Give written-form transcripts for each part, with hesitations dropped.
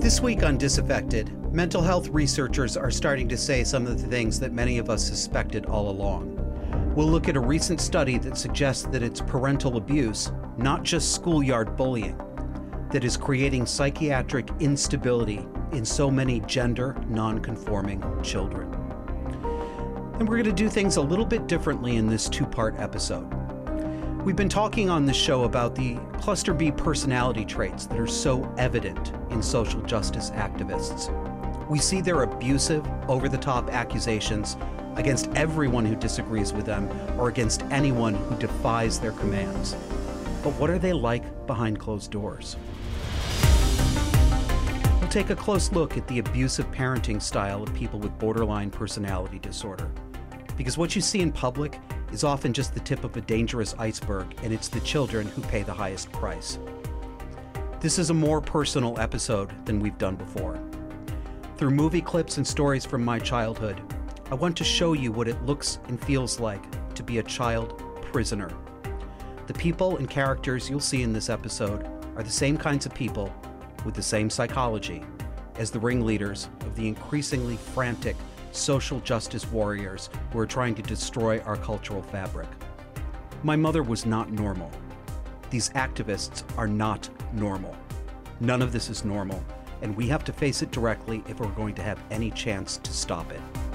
This week on Disaffected, mental health researchers are starting to say some of the things that many of us suspected all along. We'll look at a recent study that suggests that it's parental abuse, not just schoolyard bullying, that is creating psychiatric instability in so many gender non-conforming children. And we're going to do things a little bit differently in this two-part episode. We've been talking on this show about the cluster B personality traits that are so evident in social justice activists. We see their abusive, over-the-top accusations against everyone who disagrees with them or against anyone who defies their commands. But what are they like behind closed doors? We'll take a close look at the abusive parenting style of people with borderline personality disorder. Because what you see in public is often just the tip of a dangerous iceberg, and it's the children who pay the highest price. This is a more personal episode than we've done before. Through movie clips and stories from my childhood, I want to show you what it looks and feels like to be a child prisoner. The people and characters you'll see in this episode are the same kinds of people with the same psychology as the ringleaders of the increasingly frantic social justice warriors who are trying to destroy our cultural fabric. My mother was not normal. These activists are not normal. None of this is normal, and we have to face it directly if we're going to have any chance to stop it.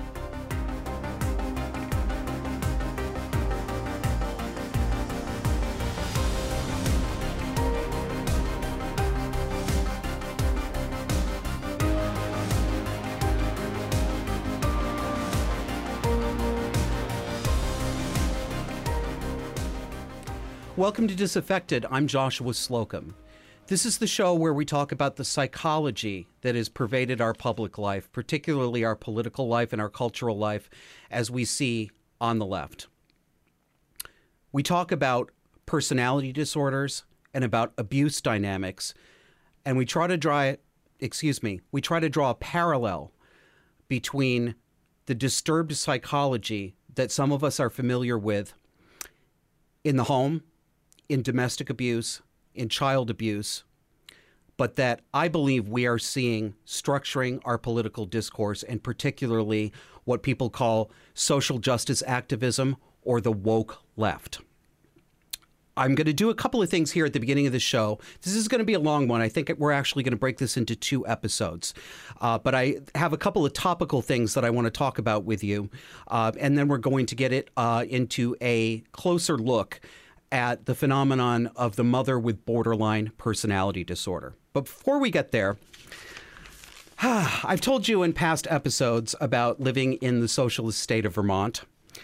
Welcome to Disaffected. I'm Joshua Slocum. This is the show where we talk about the psychology that has pervaded our public life, particularly our political life and our cultural life, as we see on the left. We talk about personality disorders and about abuse dynamics, and we try to draw a parallel between the disturbed psychology that some of us are familiar with in the home, in domestic abuse, in child abuse, but that I believe we are seeing structuring our political discourse, and particularly what people call social justice activism or the woke left. I'm going to do a couple of things here at the beginning of the show. This is going to be a long one. I think we're actually going to break this into 2 episodes. But I have a couple of topical things that I want to talk about with you. And then we're going to get it into a closer look at the phenomenon of the mother with borderline personality disorder. But before we get there, I've told you in past episodes about living in the socialist state of Vermont.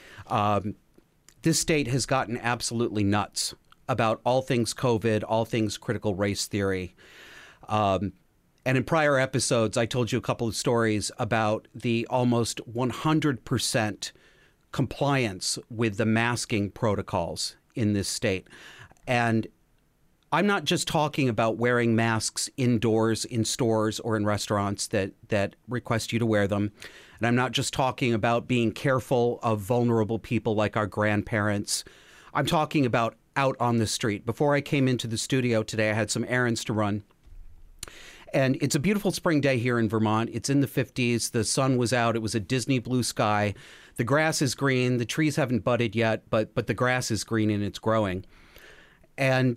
This state has gotten absolutely nuts about all things COVID, all things critical race theory. And in prior episodes, I told you a couple of stories about the almost 100% compliance with the masking protocols in this state. And I'm not just talking about wearing masks indoors in stores or in restaurants that request you to wear them. And I'm not just talking about being careful of vulnerable people like our grandparents. I'm talking about out on the street. Before I came into the studio today, I had some errands to run. And it's a beautiful spring day here in Vermont. It's in the 50s. The sun was out. It was a Disney blue sky. The grass is green. The trees haven't budded yet, but the grass is green and it's growing. And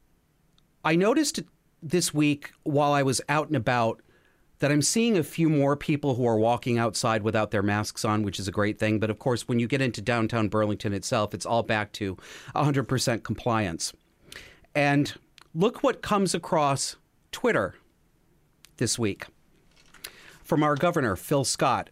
I noticed this week while I was out and about that I'm seeing a few more people who are walking outside without their masks on, which is a great thing. But of course, when you get into downtown Burlington itself, it's all back to 100% compliance. And look what comes across Twitter this week from our governor, Phil Scott.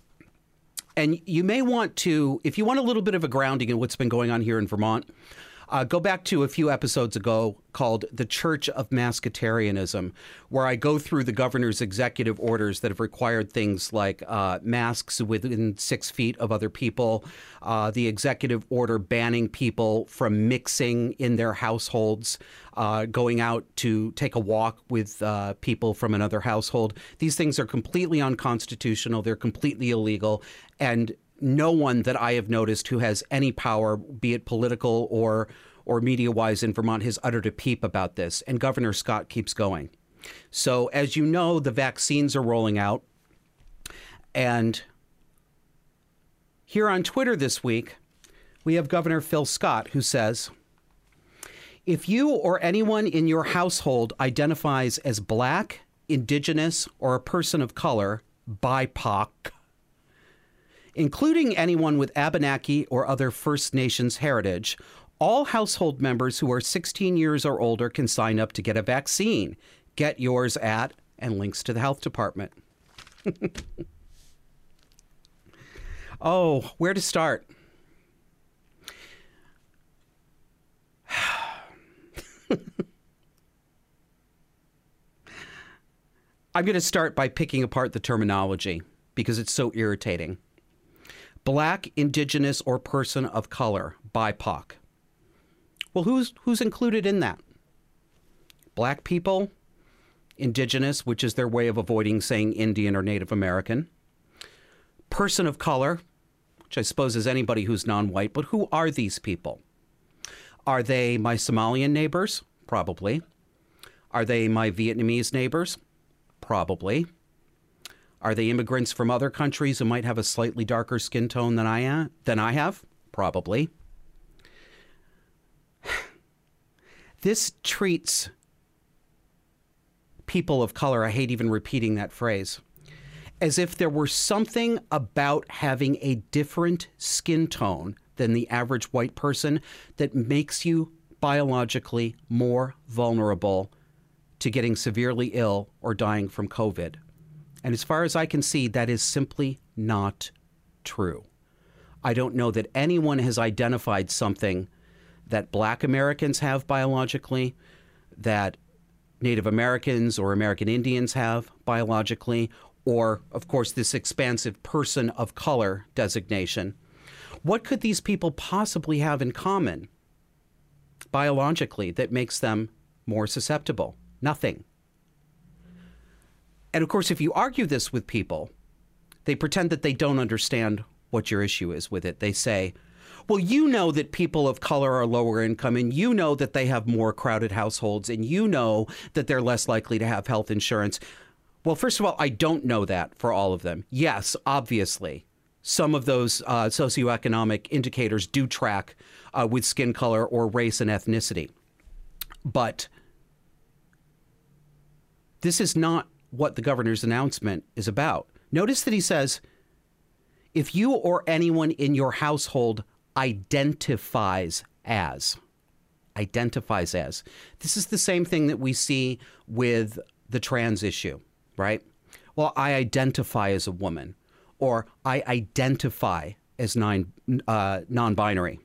And you may want to, if you want a little bit of a grounding in what's been going on here in Vermont, go back to a few episodes ago called The Church of Masketarianism, where I go through the governor's executive orders that have required things like masks within 6 feet of other people, the executive order banning people from mixing in their households, going out to take a walk with people from another household. These things are completely unconstitutional. They're completely illegal. And no one that I have noticed who has any power, be it political or media-wise in Vermont, has uttered a peep about this. And Governor Scott keeps going. So as you know, the vaccines are rolling out. And here on Twitter this week, we have Governor Phil Scott, who says, if you or anyone in your household identifies as Black, Indigenous, or a person of color, BIPOC, including anyone with Abenaki or other First Nations heritage, all household members who are 16 years or older can sign up to get a vaccine. Get yours at, and links to the health department. Oh, where to start? I'm going to start by picking apart the terminology because it's so irritating. Black, Indigenous, or person of color, BIPOC. Well, who's included in that? Black people, Indigenous, which is their way of avoiding saying Indian or Native American. Person of color, which I suppose is anybody who's non-white, but who are these people? Are they my Somalian neighbors? Probably. Are they my Vietnamese neighbors? Probably. Are they immigrants from other countries who might have a slightly darker skin tone than I have? Probably. This treats people of color, I hate even repeating that phrase, as if there were something about having a different skin tone than the average white person that makes you biologically more vulnerable to getting severely ill or dying from COVID. And as far as I can see, that is simply not true. I don't know that anyone has identified something that Black Americans have biologically, that Native Americans or American Indians have biologically, or, of course, this expansive person of color designation. What could these people possibly have in common biologically that makes them more susceptible? Nothing. And of course, if you argue this with people, they pretend that they don't understand what your issue is with it. They say, well, you know that people of color are lower income, and you know that they have more crowded households, and you know that they're less likely to have health insurance. Well, first of all, I don't know that for all of them. Yes, obviously, some of those socioeconomic indicators do track with skin color or race and ethnicity. But this is not what the governor's announcement is about. Notice that he says, if you or anyone in your household identifies as. This is the same thing that we see with the trans issue, right? Well, I identify as a woman, or I identify as non-binary.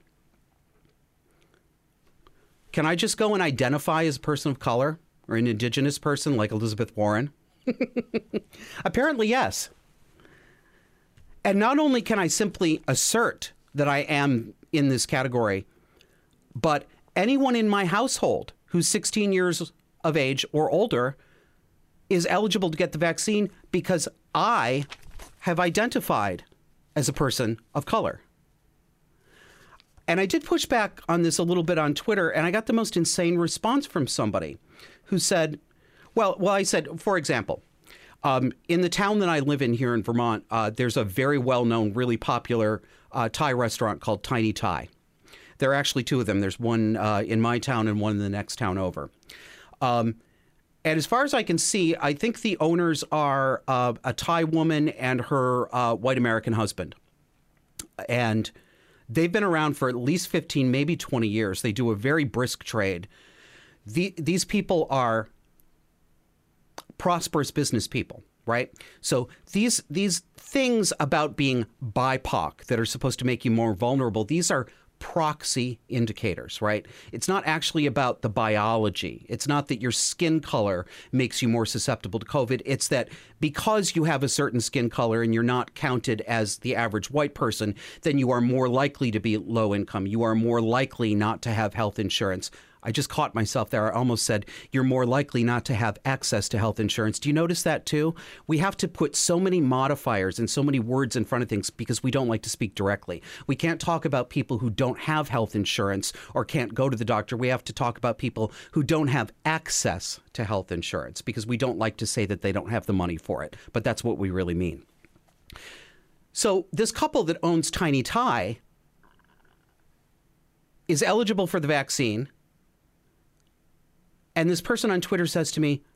Can I just go and identify as a person of color or an Indigenous person like Elizabeth Warren? Apparently, yes. And not only can I simply assert that I am in this category, but anyone in my household who's 16 years of age or older is eligible to get the vaccine because I have identified as a person of color. And I did push back on this a little bit on Twitter, and I got the most insane response from somebody who said, well, I said, for example, in the town that I live in here in Vermont, there's a very well-known, really popular Thai restaurant called Tiny Thai. There are actually two of them. There's one in my town and one in the next town over. And as far as I can see, I think the owners are a Thai woman and her white American husband. And they've been around for at least 15, maybe 20 years. They do a very brisk trade. These people are prosperous business people, right? So these things about being BIPOC that are supposed to make you more vulnerable, these are proxy indicators, right? It's not actually about the biology. It's not that your skin color makes you more susceptible to COVID. It's that because you have a certain skin color and you're not counted as the average white person, then you are more likely to be low income. You are more likely not to have health insurance. I just caught myself there. I almost said, you're more likely not to have access to health insurance. Do you notice that too? We have to put so many modifiers and so many words in front of things because we don't like to speak directly. We can't talk about people who don't have health insurance or can't go to the doctor. We have to talk about people who don't have access to health insurance because we don't like to say that they don't have the money for it. But that's what we really mean. So this couple that owns Tiny Tie is eligible for the vaccine. And this person on Twitter says to me,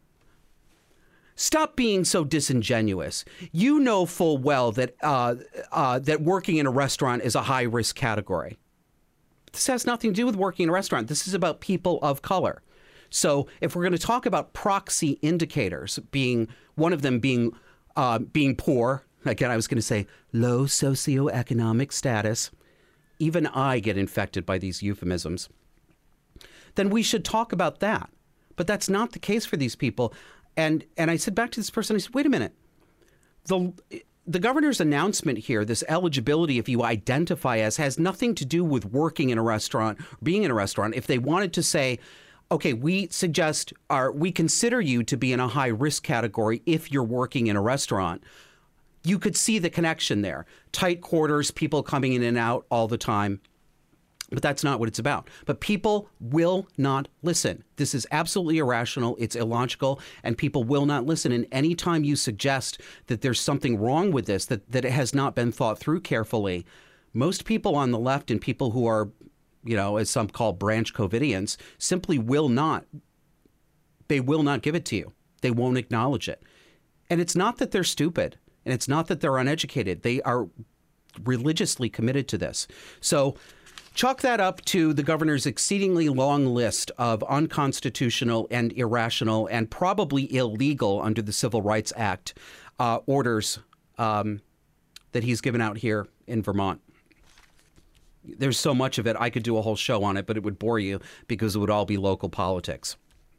stop being so disingenuous. You know full well that that working in a restaurant is a high-risk category. This has nothing to do with working in a restaurant. This is about people of color. So if we're going to talk about proxy indicators, being one of them being poor, again, I was going to say low socioeconomic status. Even I get infected by these euphemisms. Then we should talk about that. But that's not the case for these people. And I said back to this person, I said, wait a minute. The governor's announcement here, this eligibility, if you identify as, has nothing to do with working in a restaurant, being in a restaurant. If they wanted to say, okay, we consider you to be in a high risk category if you're working in a restaurant, you could see the connection there. Tight quarters, people coming in and out all the time. But that's not what it's about. But people will not listen. This is absolutely irrational. It's illogical, and people will not listen. And anytime you suggest that there's something wrong with this, that it has not been thought through carefully, most people on the left and people who are, as some call branch COVIDians, simply will not give it to you. They won't acknowledge it. And it's not that they're stupid, and it's not that they're uneducated. They are religiously committed to this. So chalk that up to the governor's exceedingly long list of unconstitutional and irrational and probably illegal under the Civil Rights Act orders that he's given out here in Vermont. There's so much of it, I could do a whole show on it, but it would bore you because it would all be local politics.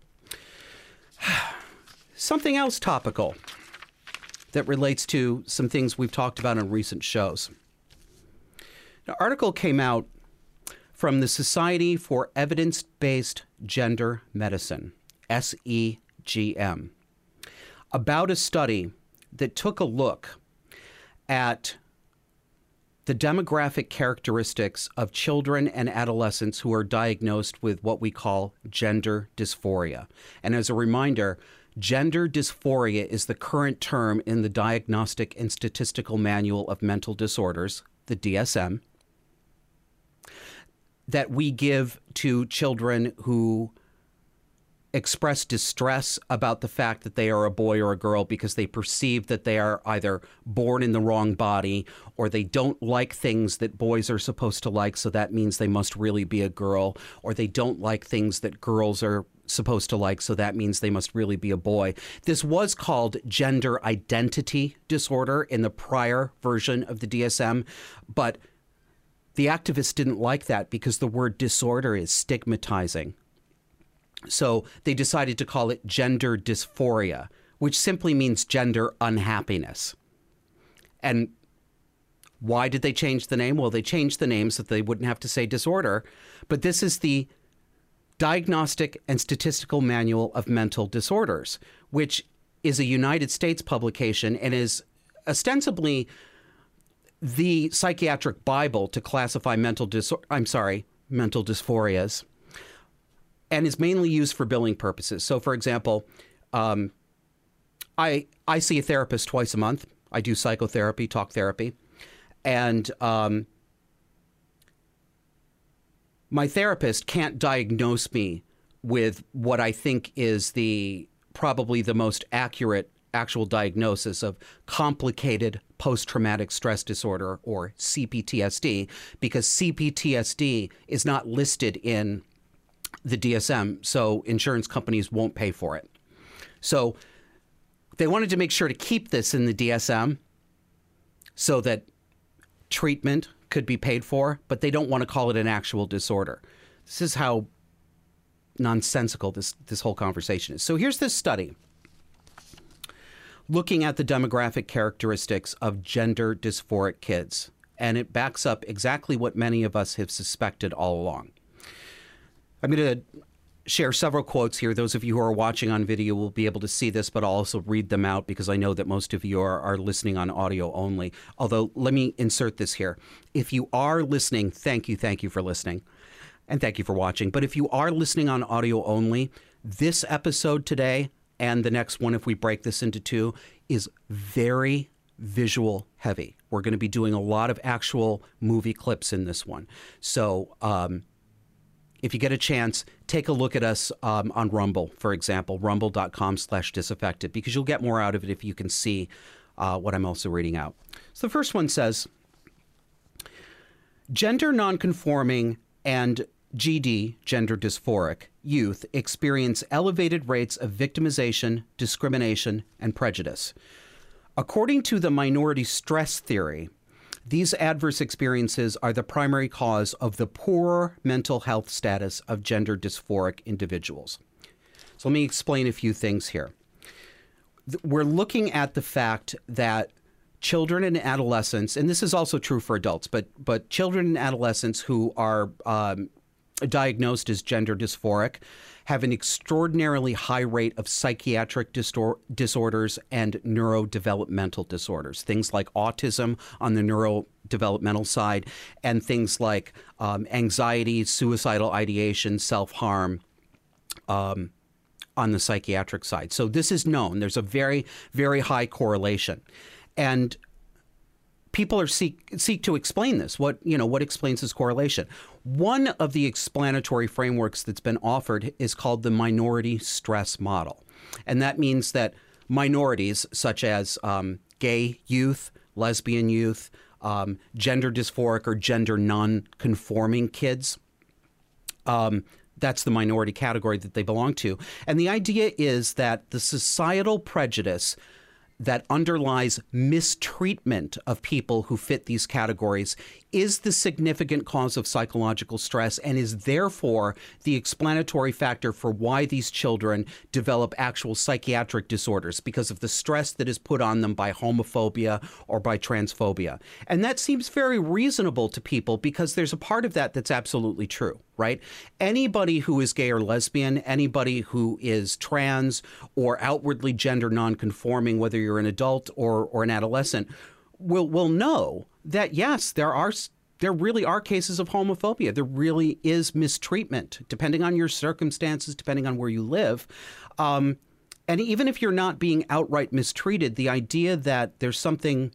Something else topical that relates to some things we've talked about on recent shows. An article came out from the Society for Evidence-Based Gender Medicine, SEGM, about a study that took a look at the demographic characteristics of children and adolescents who are diagnosed with what we call gender dysphoria. And as a reminder, gender dysphoria is the current term in the Diagnostic and Statistical Manual of Mental Disorders, the DSM, that we give to children who express distress about the fact that they are a boy or a girl because they perceive that they are either born in the wrong body or they don't like things that boys are supposed to like, so that means they must really be a girl, or they don't like things that girls are supposed to like, so that means they must really be a boy. This was called gender identity disorder in the prior version of the DSM, but the activists didn't like that because the word disorder is stigmatizing. So they decided to call it gender dysphoria, which simply means gender unhappiness. And why did they change the name? Well, they changed the name so that they wouldn't have to say disorder. But this is the Diagnostic and Statistical Manual of Mental Disorders, which is a United States publication and is ostensibly the psychiatric Bible to classify mental dysphorias, and is mainly used for billing purposes. So, for example, I see a therapist twice a month. I do psychotherapy, talk therapy, and my therapist can't diagnose me with what I think is probably the most accurate actual diagnosis of complicated post-traumatic stress disorder, or CPTSD, because CPTSD is not listed in the DSM, so insurance companies won't pay for it. So they wanted to make sure to keep this in the DSM so that treatment could be paid for, but they don't want to call it an actual disorder. This is how nonsensical this whole conversation is. So here's this study looking at the demographic characteristics of gender dysphoric kids, and it backs up exactly what many of us have suspected all along. I'm going to share several quotes here. Those of you who are watching on video will be able to see this, but I'll also read them out because I know that most of you are listening on audio only. Although, let me insert this here. If you are listening, thank you for listening, and thank you for watching. But if you are listening on audio only, this episode today and the next one, if we break this into two, is very visual heavy. We're going to be doing a lot of actual movie clips in this one. So, if you get a chance, take a look at us on Rumble, for example, rumble.com/disaffected, because you'll get more out of it if you can see what I'm also reading out. So the first one says, gender nonconforming and GD, gender dysphoric, youth experience elevated rates of victimization, discrimination, and prejudice. According to the minority stress theory, these adverse experiences are the primary cause of the poorer mental health status of gender dysphoric individuals. So let me explain a few things here. We're looking at the fact that children and adolescents, and this is also true for adults, but children and adolescents who are diagnosed as gender dysphoric have an extraordinarily high rate of psychiatric disorders and neurodevelopmental disorders, things like autism on the neurodevelopmental side, and things like anxiety, suicidal ideation, self-harm on the psychiatric side. So this is known. There's a very, very high correlation. And people are seek to explain this. What explains this correlation? One of the explanatory frameworks that's been offered is called the minority stress model. And that means that minorities such as gay youth, lesbian youth, gender dysphoric or gender non-conforming kids, that's the minority category that they belong to. And the idea is that the societal prejudice that underlies mistreatment of people who fit these categories is the significant cause of psychological stress and is therefore the explanatory factor for why these children develop actual psychiatric disorders, because of the stress that is put on them by homophobia or by transphobia. And that seems very reasonable to people because there's a part of that that's absolutely true, right? Anybody who is gay or lesbian, anybody who is trans or outwardly gender nonconforming, whether you're an adult or an adolescent, will know that, yes, there really are cases of homophobia. There really is mistreatment, depending on your circumstances, depending on where you live. And even if you're not being outright mistreated, the idea that there's something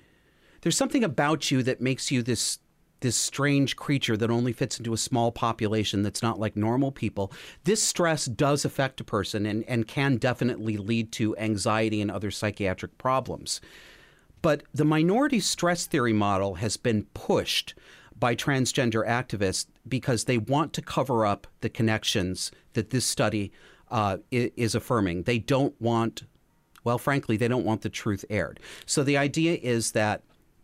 about you that makes you this strange creature that only fits into a small population that's not like normal people, this stress does affect a person and can definitely lead to anxiety and other psychiatric problems. But the minority stress theory model has been pushed by transgender activists because they want to cover up the connections that this study is affirming. They don't want, well, frankly, they don't want the truth aired. So the idea is that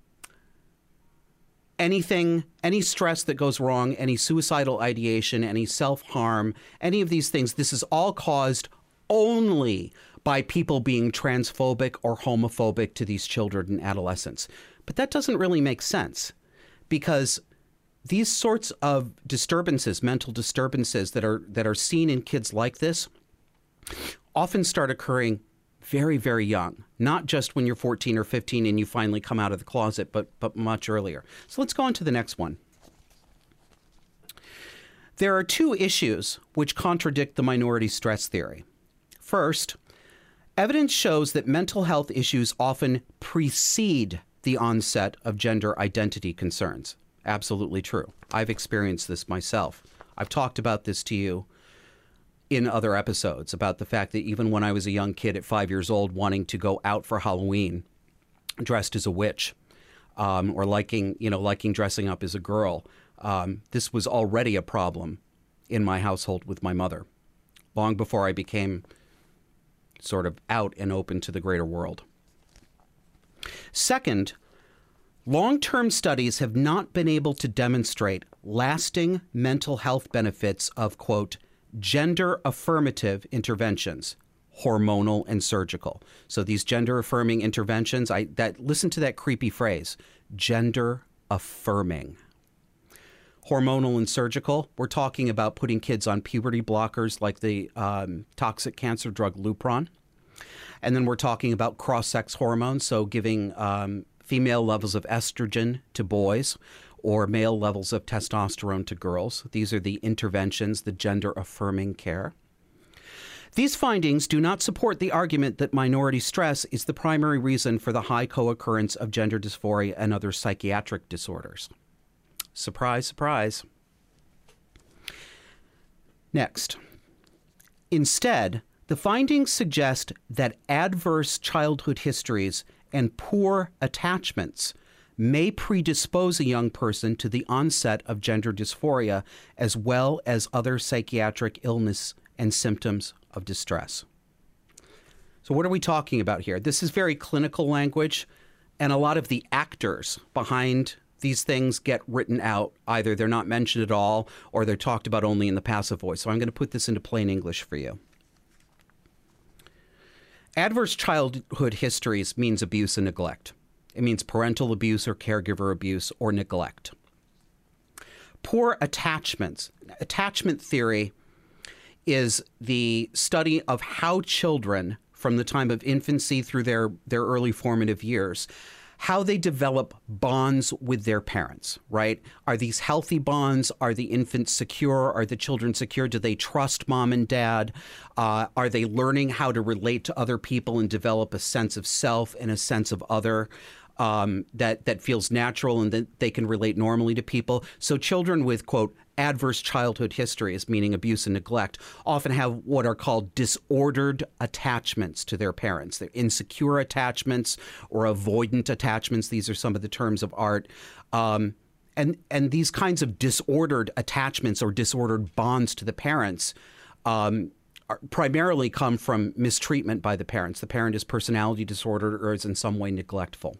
any stress that goes wrong, any suicidal ideation, any self-harm, any of these things, this is all caused only by people being transphobic or homophobic to these children and adolescents. But that doesn't really make sense, because these sorts of disturbances, mental disturbances that are seen in kids like this, often start occurring very, very young, not just when you're 14 or 15 and you finally come out of the closet, but much earlier. So let's go on to the next one. There are two issues which contradict the minority stress theory. First, evidence shows that mental health issues often precede the onset of gender identity concerns. Absolutely true. I've experienced this myself. I've talked about this to you in other episodes about the fact that even when I was a young kid at 5 years old wanting to go out for Halloween dressed as a witch, or liking dressing up as a girl, this was already a problem in my household with my mother, long before I became sort of out and open to the greater world. Second, long-term studies have not been able to demonstrate lasting mental health benefits of, quote, gender affirmative interventions, hormonal and surgical. So these gender affirming interventions, listen to that creepy phrase, gender affirming. hormonal and surgical, we're talking about putting kids on puberty blockers like the toxic cancer drug Lupron. And then we're talking about cross-sex hormones, so giving female levels of estrogen to boys or male levels of testosterone to girls. These are the interventions, the gender-affirming care. These findings do not support the argument that minority stress is the primary reason for the high co-occurrence of gender dysphoria and other psychiatric disorders. Surprise, surprise. Next. Instead, the findings suggest that adverse childhood histories and poor attachments may predispose a young person to the onset of gender dysphoria as well as other psychiatric illness and symptoms of distress. So what are we talking about here? This is very clinical language, and a lot of the actors behind these things get written out. Either they're not mentioned at all or they're talked about only in the passive voice. So I'm going to put this into plain English for you. Adverse childhood histories means abuse and neglect. It means parental abuse or caregiver abuse or neglect. Poor attachments. Attachment theory is the study of how children, from the time of infancy through their early formative years, how they develop bonds with their parents, right? Are these healthy bonds? Are the infants secure? Are the children secure? Do they trust mom and dad? Are they learning how to relate to other people and develop a sense of self and a sense of other that feels natural and that they can relate normally to people? So children with, quote, adverse childhood histories, meaning abuse and neglect, often have what are called disordered attachments to their parents. They're insecure attachments or avoidant attachments. These are some of the terms of art. And these kinds of disordered attachments or disordered bonds to the parents primarily come from mistreatment by the parents. The parent is personality disordered or is in some way neglectful.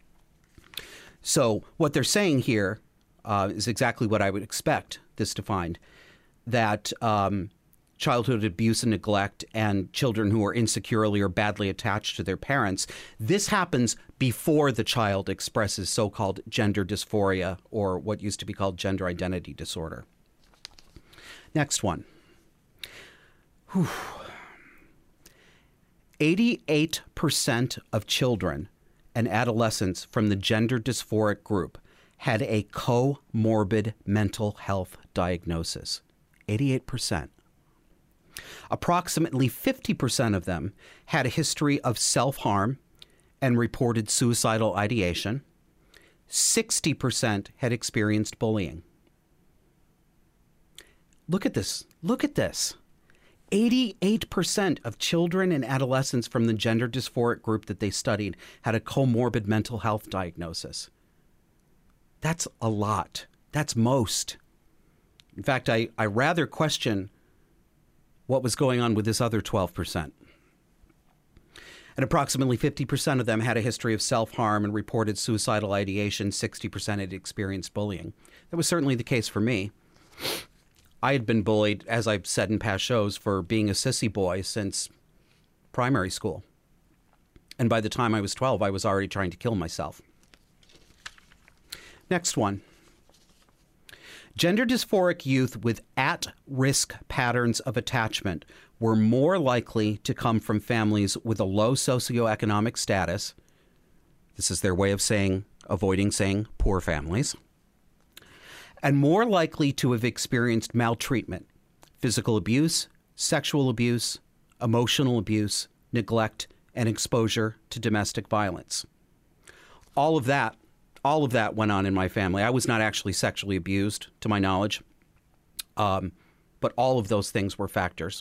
So what they're saying here is exactly what I would expect this to find, that childhood abuse and neglect and children who are insecurely or badly attached to their parents, this happens before the child expresses so-called gender dysphoria or what used to be called gender identity disorder. Next one. 88% of children and adolescents from the gender dysphoric group had a comorbid mental health diagnosis. 88%. Approximately 50% of them had a history of self-harm and reported suicidal ideation. 60% had experienced bullying. Look at this. Look at this. 88% of children and adolescents from the gender dysphoric group that they studied had a comorbid mental health diagnosis. That's a lot. That's most. In fact, I rather question what was going on with this other 12%. And approximately 50% of them had a history of self-harm and reported suicidal ideation. 60% had experienced bullying. That was certainly the case for me. I had been bullied, as I've said in past shows, for being a sissy boy since primary school. And by the time I was 12, I was already trying to kill myself. Next one. Gender dysphoric youth with at-risk patterns of attachment were more likely to come from families with a low socioeconomic status. This is their way of avoiding saying poor families. And more likely to have experienced maltreatment, physical abuse, sexual abuse, emotional abuse, neglect, and exposure to domestic violence. All of that went on in my family. I was not actually sexually abused, to my knowledge, but all of those things were factors.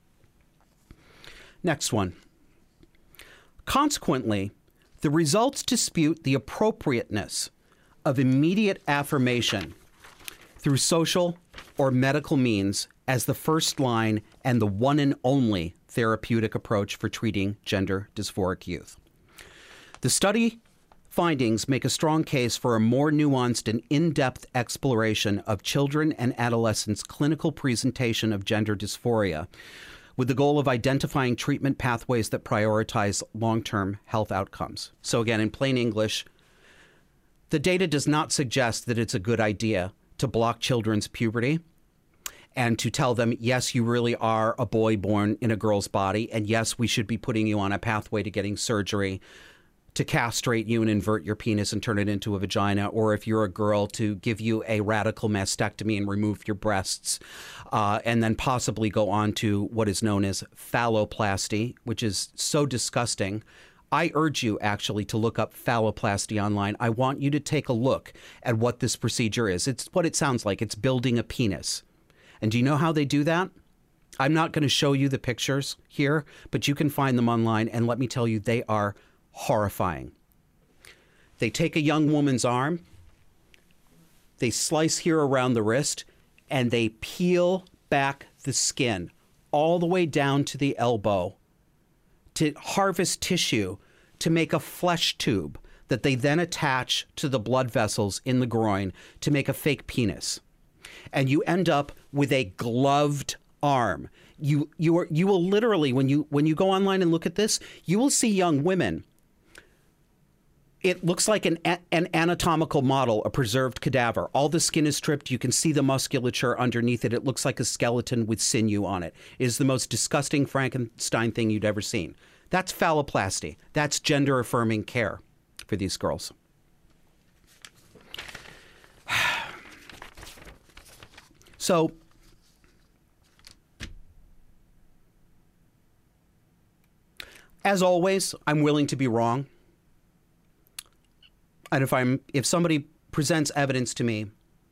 Next one. Consequently, the results dispute the appropriateness of immediate affirmation through social or medical means as the first line and the one and only therapeutic approach for treating gender dysphoric youth. The study findings make a strong case for a more nuanced and in-depth exploration of children and adolescents' clinical presentation of gender dysphoria, with the goal of identifying treatment pathways that prioritize long-term health outcomes. So again, in plain English, the data does not suggest that it's a good idea to block children's puberty and to tell them, yes, you really are a boy born in a girl's body, and yes, we should be putting you on a pathway to getting surgery to castrate you and invert your penis and turn it into a vagina, or if you're a girl, to give you a radical mastectomy and remove your breasts, and then possibly go on to what is known as phalloplasty, which is so disgusting. I urge you actually to look up phalloplasty online. I want you to take a look at what this procedure is. It's what it sounds like. It's building a penis. And do you know how they do that? I'm not going to show you the pictures here, but you can find them online, and let me tell you, they are horrifying. They take a young woman's arm, they slice here around the wrist, and they peel back the skin all the way down to the elbow to harvest tissue to make a flesh tube that they then attach to the blood vessels in the groin to make a fake penis. And you end up with a gloved arm. You will literally, when you go online and look at this, you will see young women. It looks like an anatomical model, a preserved cadaver. All the skin is stripped. You can see the musculature underneath it. It looks like a skeleton with sinew on it. It is the most disgusting Frankenstein thing you'd ever seen. That's phalloplasty. That's gender-affirming care for these girls. So, as always, I'm willing to be wrong. And if somebody presents evidence to me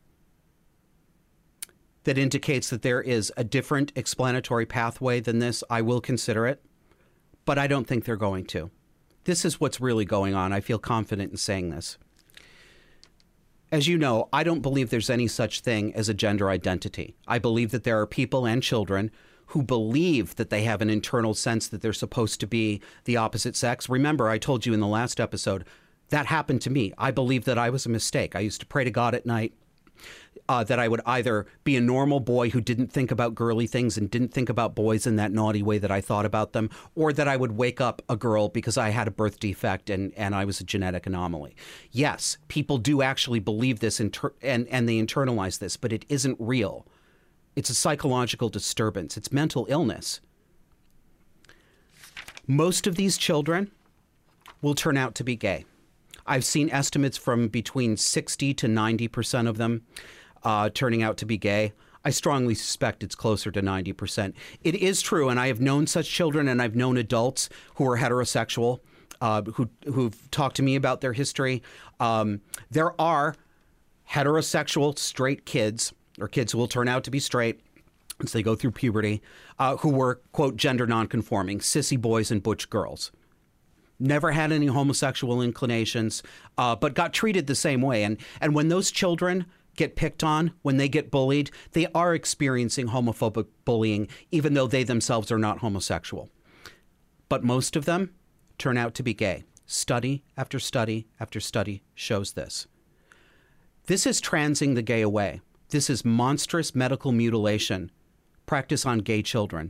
that indicates that there is a different explanatory pathway than this, I will consider it. But I don't think they're going to. This is what's really going on. I feel confident in saying this. As you know, I don't believe there's any such thing as a gender identity. I believe that there are people and children who believe that they have an internal sense that they're supposed to be the opposite sex. Remember, I told you in the last episode, that happened to me. I believed that I was a mistake. I used to pray to God at night that I would either be a normal boy who didn't think about girly things and didn't think about boys in that naughty way that I thought about them, or that I would wake up a girl because I had a birth defect and I was a genetic anomaly. Yes, people do actually believe this and they internalize this, but it isn't real. It's a psychological disturbance. It's mental illness. Most of these children will turn out to be gay. I've seen estimates from between 60 to 90% of them turning out to be gay. I strongly suspect it's closer to 90%. It is true, and I have known such children, and I've known adults who are heterosexual who've talked to me about their history. There are heterosexual straight kids, or kids who will turn out to be straight as they go through puberty, who were, quote, gender nonconforming, sissy boys and butch girls. Never had any homosexual inclinations, but got treated the same way. And when those children get picked on, when they get bullied, they are experiencing homophobic bullying, even though they themselves are not homosexual. But most of them turn out to be gay. Study after study after study shows this. This is transing the gay away. This is monstrous medical mutilation practiced on gay children.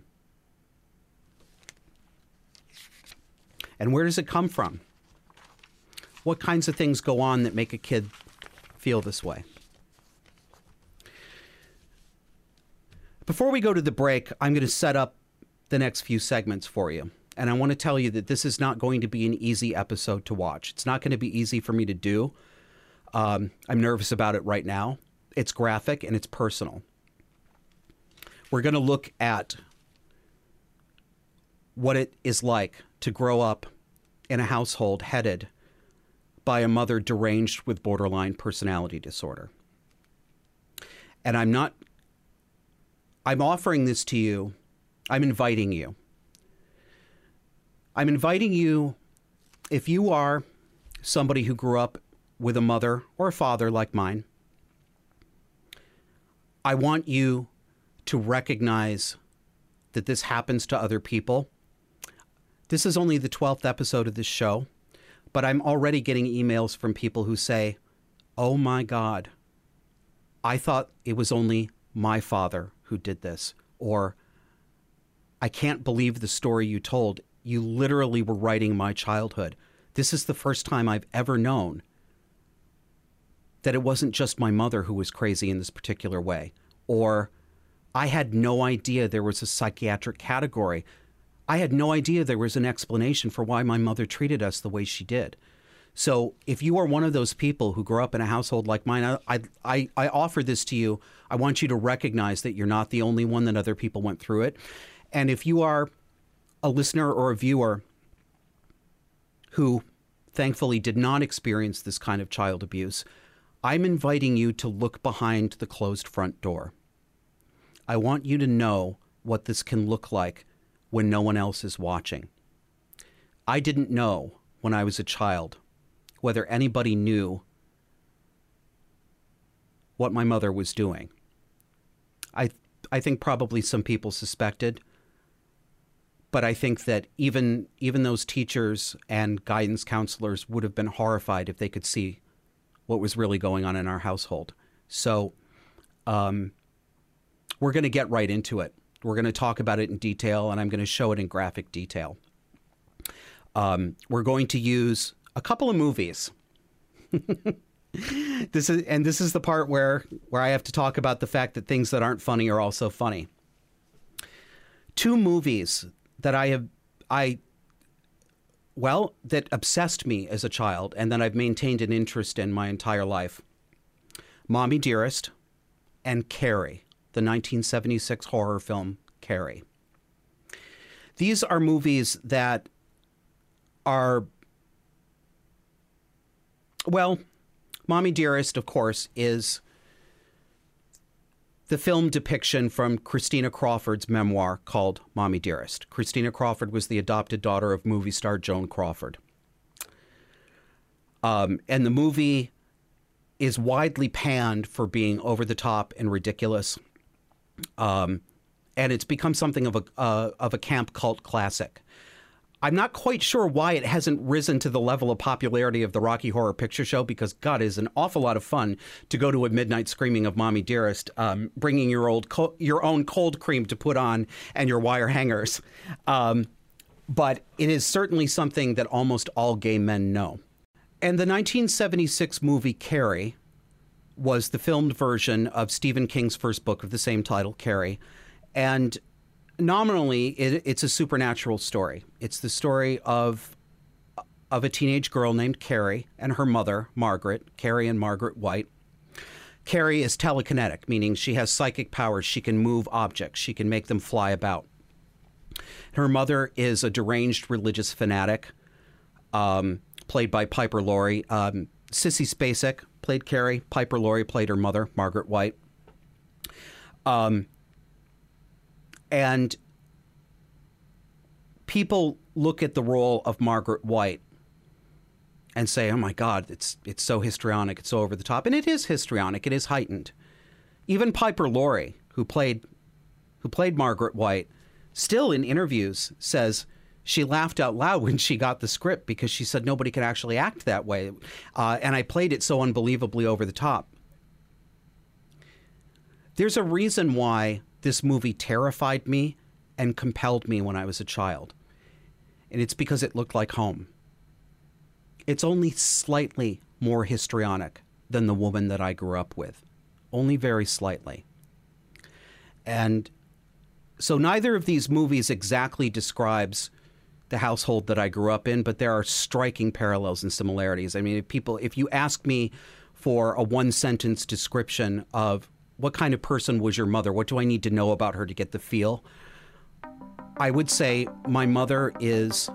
And where does it come from? What kinds of things go on that make a kid feel this way? Before we go to the break, I'm going to set up the next few segments for you. And I want to tell you that this is not going to be an easy episode to watch. It's not going to be easy for me to do. I'm nervous about it right now. It's graphic and it's personal. We're going to look at what it is like to grow up in a household headed by a mother deranged with borderline personality disorder. And I'm offering this to you. I'm inviting you. I'm inviting you, if you are somebody who grew up with a mother or a father like mine, I want you to recognize that this happens to other people. This is only the 12th episode of this show, but I'm already getting emails from people who say, oh my God, I thought it was only my father who did this. Or, I can't believe the story you told. You literally were writing my childhood. This is the first time I've ever known that it wasn't just my mother who was crazy in this particular way, or I had no idea there was a psychiatric category. I had no idea there was an explanation for why my mother treated us the way she did. So if you are one of those people who grew up in a household like mine, I offer this to you. I want you to recognize that you're not the only one, that other people went through it. And if you are a listener or a viewer who thankfully did not experience this kind of child abuse, I'm inviting you to look behind the closed front door. I want you to know what this can look like when no one else is watching. I didn't know when I was a child whether anybody knew what my mother was doing. I think probably some people suspected, but I think that even those teachers and guidance counselors would have been horrified if they could see what was really going on in our household. So we're going to get right into it. We're going to talk about it in detail, and I'm going to show it in graphic detail. We're going to use a couple of movies. This is the part where I have to talk about the fact that things that aren't funny are also funny. Two movies that that obsessed me as a child and that I've maintained an interest in my entire life. Mommy Dearest and Carrie, the 1976 horror film Carrie. These are movies that are, well, Mommy Dearest, of course, is the film depiction from Christina Crawford's memoir called Mommy Dearest. Christina Crawford was the adopted daughter of movie star Joan Crawford. And the movie is widely panned for being over the top and ridiculous. And it's become something of a camp cult classic. I'm not quite sure why it hasn't risen to the level of popularity of the Rocky Horror Picture Show, because, God, it is an awful lot of fun to go to a midnight screening of Mommy Dearest, bringing your own cold cream to put on and your wire hangers. But it is certainly something that almost all gay men know. And the 1976 movie Carrie was the filmed version of Stephen King's first book of the same title, Carrie. And nominally, it's a supernatural story. It's the story of a teenage girl named Carrie and her mother, Margaret, Carrie and Margaret White. Carrie is telekinetic, meaning she has psychic powers. She can move objects. She can make them fly about. Her mother is a deranged religious fanatic, played by Piper Laurie. Sissy Spacek played Carrie. Piper Laurie played her mother, Margaret White. And people look at the role of Margaret White and say, oh my God, it's so histrionic, it's so over the top. And it is histrionic, it is heightened. Even Piper Laurie, who played Margaret White, still in interviews says she laughed out loud when she got the script because she said nobody could actually act that way. And I played it so unbelievably over the top. There's a reason why this movie terrified me and compelled me when I was a child. And it's because it looked like home. It's only slightly more histrionic than the woman that I grew up with. Only very slightly. And so neither of these movies exactly describes the household that I grew up in, but there are striking parallels and similarities. I mean, if you ask me for a one-sentence description of what kind of person was your mother, what do I need to know about her to get the feel, I would say my mother is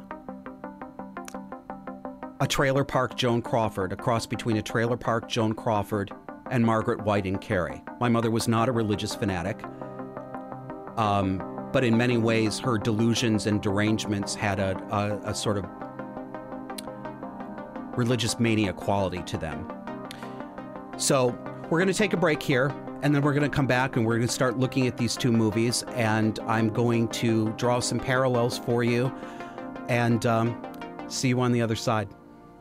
a trailer park Joan Crawford, a cross between a trailer park Joan Crawford and Margaret White in Carrie. My mother was not a religious fanatic, but in many ways her delusions and derangements had a sort of religious mania quality to them. So we're going to take a break here, and then we're going to come back and we're going to start looking at these two movies, and I'm going to draw some parallels for you, and see you on the other side.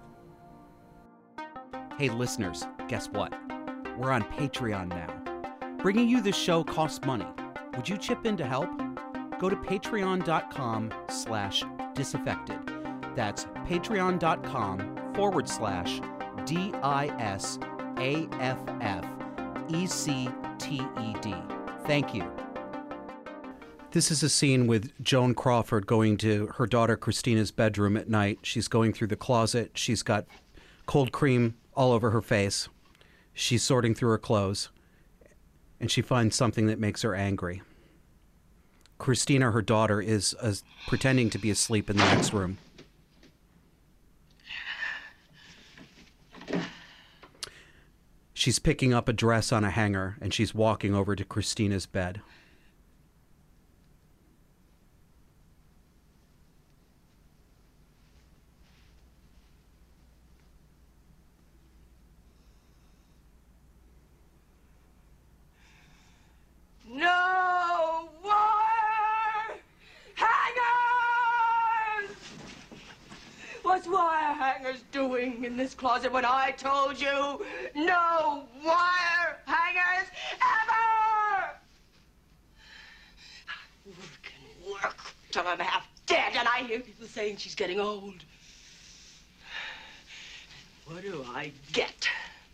Hey listeners, guess what? We're on Patreon now. Bringing you this show costs money. Would you chip in to help? Go to patreon.com/disaffected. That's patreon.com/DISAFFECTED. Thank you. This is a scene with Joan Crawford going to her daughter Christina's bedroom at night. She's going through the closet. She's got cold cream all over her face. She's sorting through her clothes, and she finds something that makes her angry. Christina, her daughter, is pretending to be asleep in the next room. She's picking up a dress on a hanger, and she's walking over to Christina's bed. No wire hangers! What's wire hangers doing in this closet when I told you no wire hangers ever? I work and work till I'm half dead, and I hear people saying she's getting old. What do I get?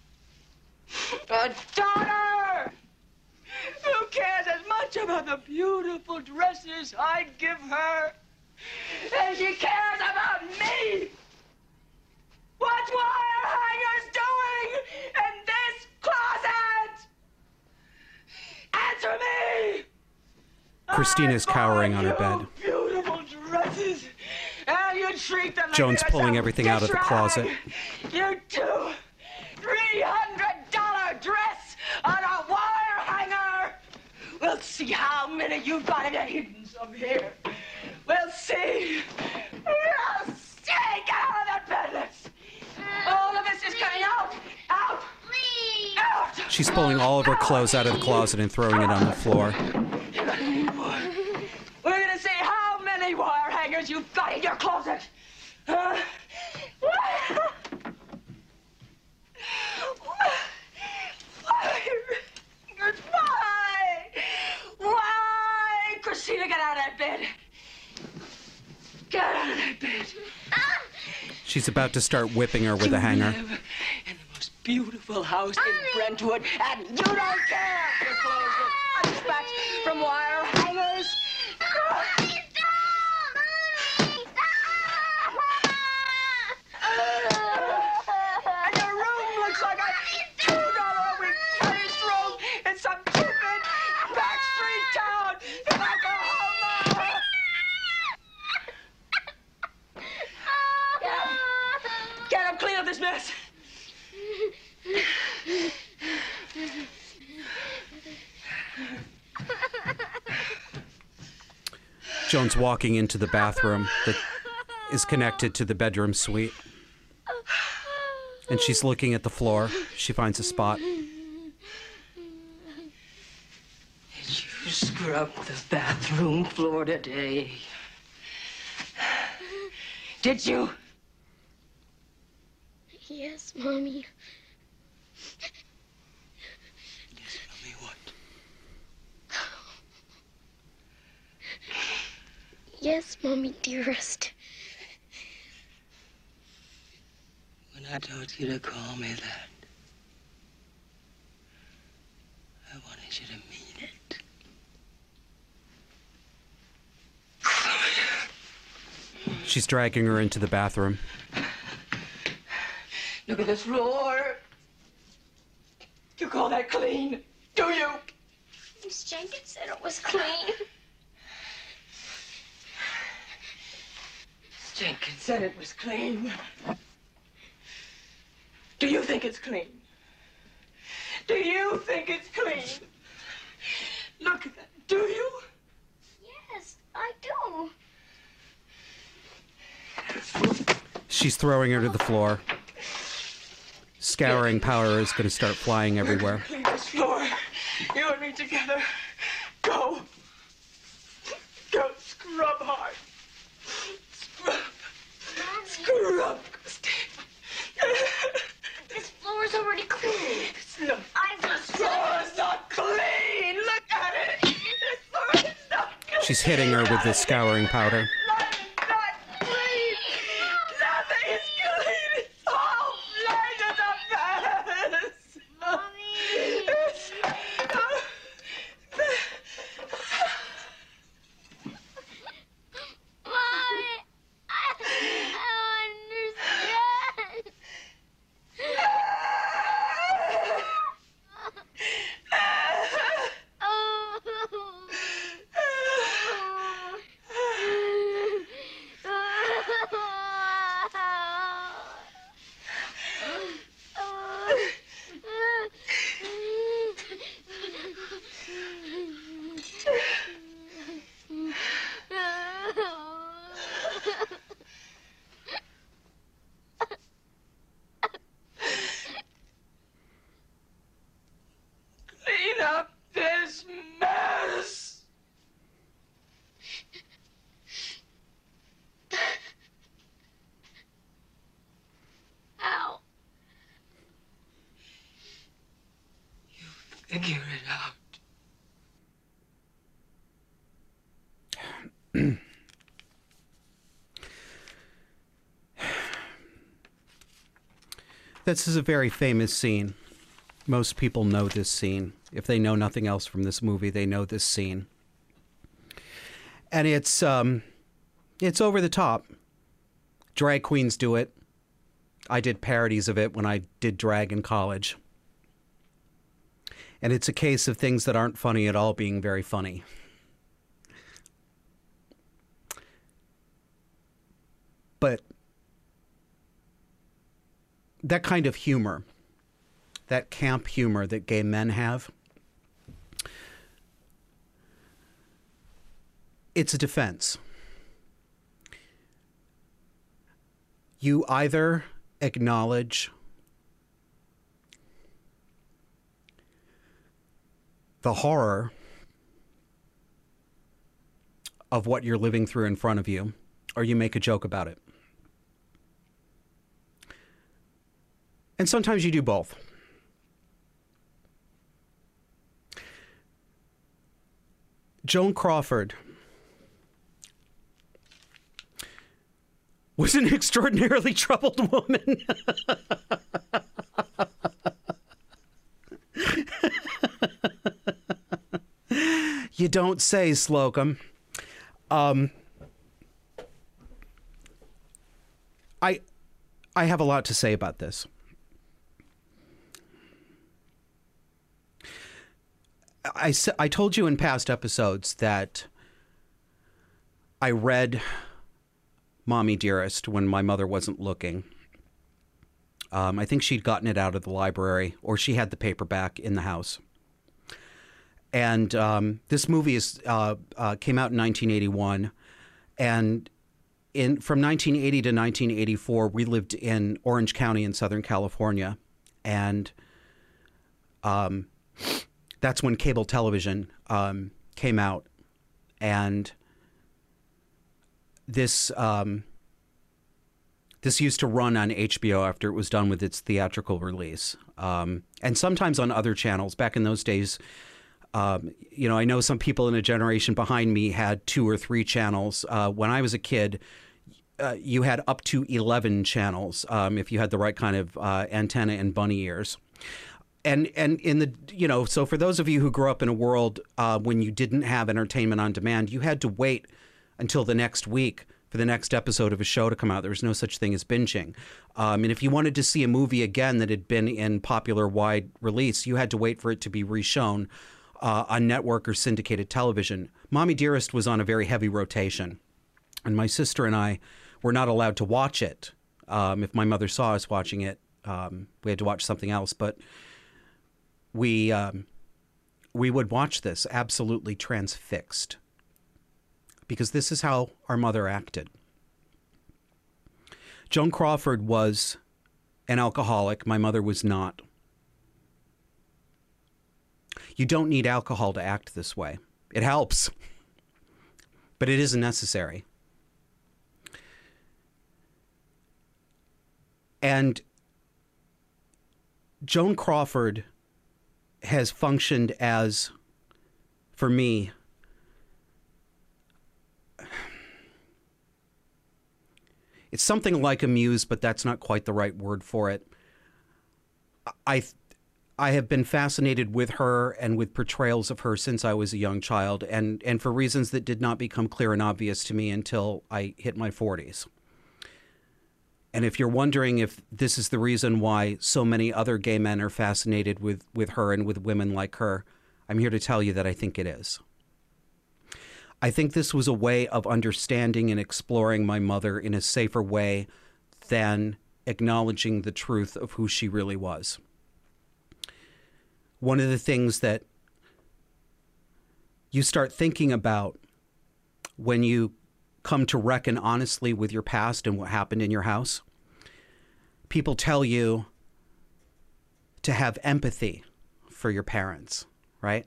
A daughter! Who cares as much about the beautiful dresses I give her as she cares about me? What's wire hangers doing in this closet? Answer me! Christina's cowering on her bed. Beautiful dresses, and you treat them like Joan's they're pulling some everything out of the dish closet. rag. You do. $300 dress on a wire hanger. We'll see how many you've got in a hidden some here. We'll see. We'll see. Get out of that bed. All of this is coming out. Out. Please. Out. She's pulling all of her clothes out of the closet and throwing it on the floor. You got any more? We're gonna see how many wire hangers you've got in your closet. Huh? Why? Christina, get out of that bed. Get out of that bed. She's about to start whipping her with You a hanger. live in the most beautiful house in Brentwood, and you don't care if your clothes look unspatched from wire hangers. And your room looks like a $2 a week furnished room in some stupid backstreet town in Oklahoma. Get up, clean up this mess. Joan's walking into the bathroom that is connected to the bedroom suite. And she's looking at the floor. She finds a spot. Did you scrub the bathroom floor today? Did you? Yes, Mommy. Yes, Mommy, what? Yes, Mommy, dearest. When I told you to call me that, I wanted you to mean it. She's dragging her into the bathroom. Look at this floor. You call that clean? Do you? Miss Jenkins said it was clean. Jenkins said it was clean. Do you think it's clean? Do you think it's clean? Look at that. Do you? Yes, I do. She's throwing her to the floor. Scouring powder is going to start flying everywhere. Clean this floor. You and me together. Go. Go scrub hard. Scrub. Scrub, Christine. This floor's already clean. It's not. I The just floor is not clean. Look at it. This floor is not clean. She's hitting her with the scouring powder. Nothing's not clean. Nothing is clean. It's all flags of the past. figure it out. This is a very famous scene. Most people know this scene. If they know nothing else from this movie, they know this scene. And it's over the top. Drag queens do it. I did parodies of it when I did drag in college. And it's a case of things that aren't funny at all being very funny. But that kind of humor, that camp humor that gay men have, it's a defense. You either acknowledge the horror of what you're living through in front of you, or you make a joke about it. And sometimes you do both. Joan Crawford was an extraordinarily troubled woman. You don't say, Slocum. I have a lot to say about this. I told you in past episodes that I read Mommy Dearest when my mother wasn't looking. I think she'd gotten it out of the library, or she had the paperback in the house. And this movie came out in 1981, and from 1980 to 1984, we lived in Orange County in Southern California, and that's when cable television came out, and this used to run on HBO after it was done with its theatrical release, and sometimes on other channels. Back in those days, I know some people in a generation behind me had 2 or 3 channels. When I was a kid, you had up to 11 channels if you had the right kind of antenna and bunny ears. And in the, so for those of you who grew up in a world when you didn't have entertainment on demand, you had to wait until the next week for the next episode of a show to come out. There was no such thing as binging. And if you wanted to see a movie again that had been in popular wide release, you had to wait for it to be reshown on network or syndicated television. Mommy Dearest was on a very heavy rotation, and my sister and I were not allowed to watch it. If my mother saw us watching it, we had to watch something else, but we would watch this absolutely transfixed, because this is how our mother acted. Joan Crawford was an alcoholic. My mother was not. You don't need alcohol to act this way. It helps, but it isn't necessary. And Joan Crawford has functioned as, for me, it's something like a muse, but that's not quite the right word for it. I have been fascinated with her and with portrayals of her since I was a young child, and for reasons that did not become clear and obvious to me until I hit my 40s. And if you're wondering if this is the reason why so many other gay men are fascinated with her and with women like her, I'm here to tell you that I think it is. I think this was a way of understanding and exploring my mother in a safer way than acknowledging the truth of who she really was. One of the things that you start thinking about when you come to reckon honestly with your past and what happened in your house, people tell you to have empathy for your parents, right?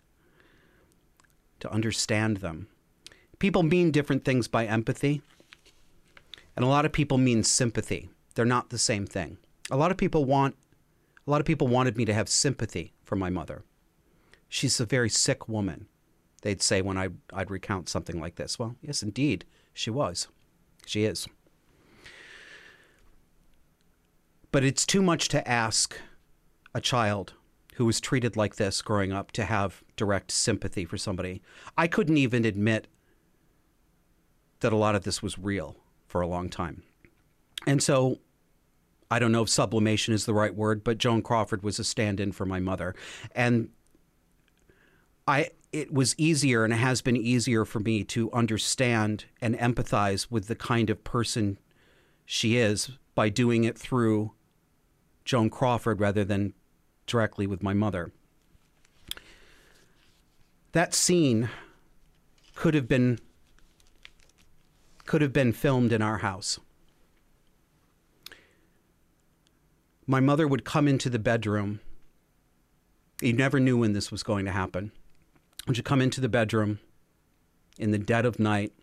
To understand them. People mean different things by empathy, and a lot of people mean sympathy. They're not the same thing. A lot of people wanted me to have sympathy for my mother. She's a very sick woman, they'd say when I'd recount something like this. Well, yes, indeed, she was. She is. But it's too much to ask a child who was treated like this growing up to have direct sympathy for somebody. I couldn't even admit that a lot of this was real for a long time. And so I don't know if sublimation is the right word, but Joan Crawford was a stand-in for my mother. And it was easier, and it has been easier for me to understand and empathize with the kind of person she is by doing it through Joan Crawford rather than directly with my mother. That scene could have been filmed in our house. My mother would come into the bedroom. You never knew when this was going to happen. She'd come into the bedroom in the dead of night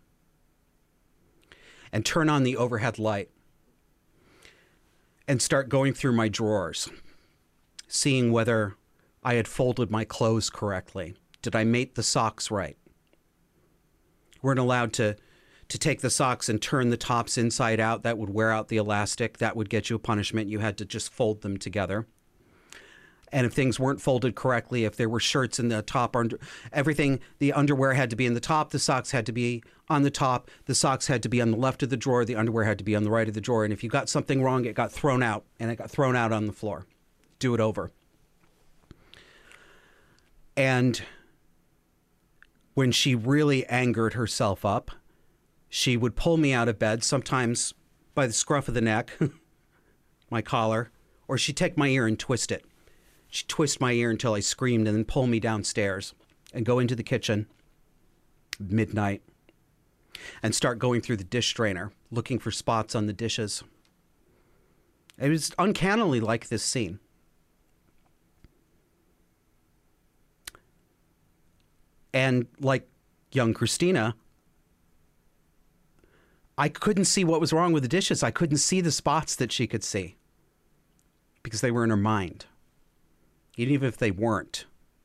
and turn on the overhead light and start going through my drawers, seeing whether I had folded my clothes correctly. Did I mate the socks right? Weren't allowed to take the socks and turn the tops inside out. That would wear out the elastic. That would get you a punishment. You had to just fold them together. And if things weren't folded correctly, if there were shirts in the top, everything, the underwear had to be in the top, the socks had to be on the top, the socks had to be on the left of the drawer, the underwear had to be on the right of the drawer. And if you got something wrong, it got thrown out, and it got thrown out on the floor. Do it over. And when she really angered herself up, she would pull me out of bed, sometimes by the scruff of the neck, my collar, or she'd take my ear and twist it. She'd twist my ear until I screamed and then pull me downstairs and go into the kitchen midnight and start going through the dish drainer, looking for spots on the dishes. It was uncannily like this scene. And like young Christina, I couldn't see what was wrong with the dishes. I couldn't see the spots that she could see because they were in her mind. Even if they weren't.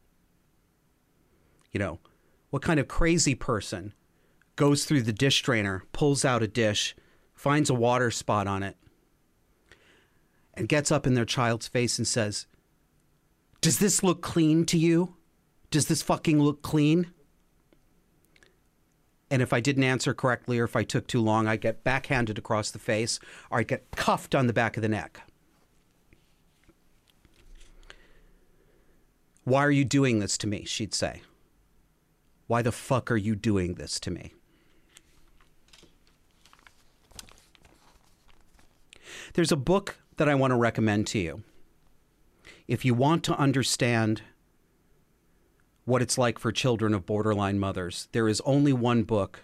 You know, what kind of crazy person goes through the dish drainer, pulls out a dish, finds a water spot on it, and gets up in their child's face and says, "Does this look clean to you? Does this fucking look clean?" And if I didn't answer correctly or if I took too long, I'd get backhanded across the face or I'd get cuffed on the back of the neck. "Why are you doing this to me?" she'd say. "Why the fuck are you doing this to me?" There's a book that I want to recommend to you. If you want to understand what it's like for children of borderline mothers, there is only one book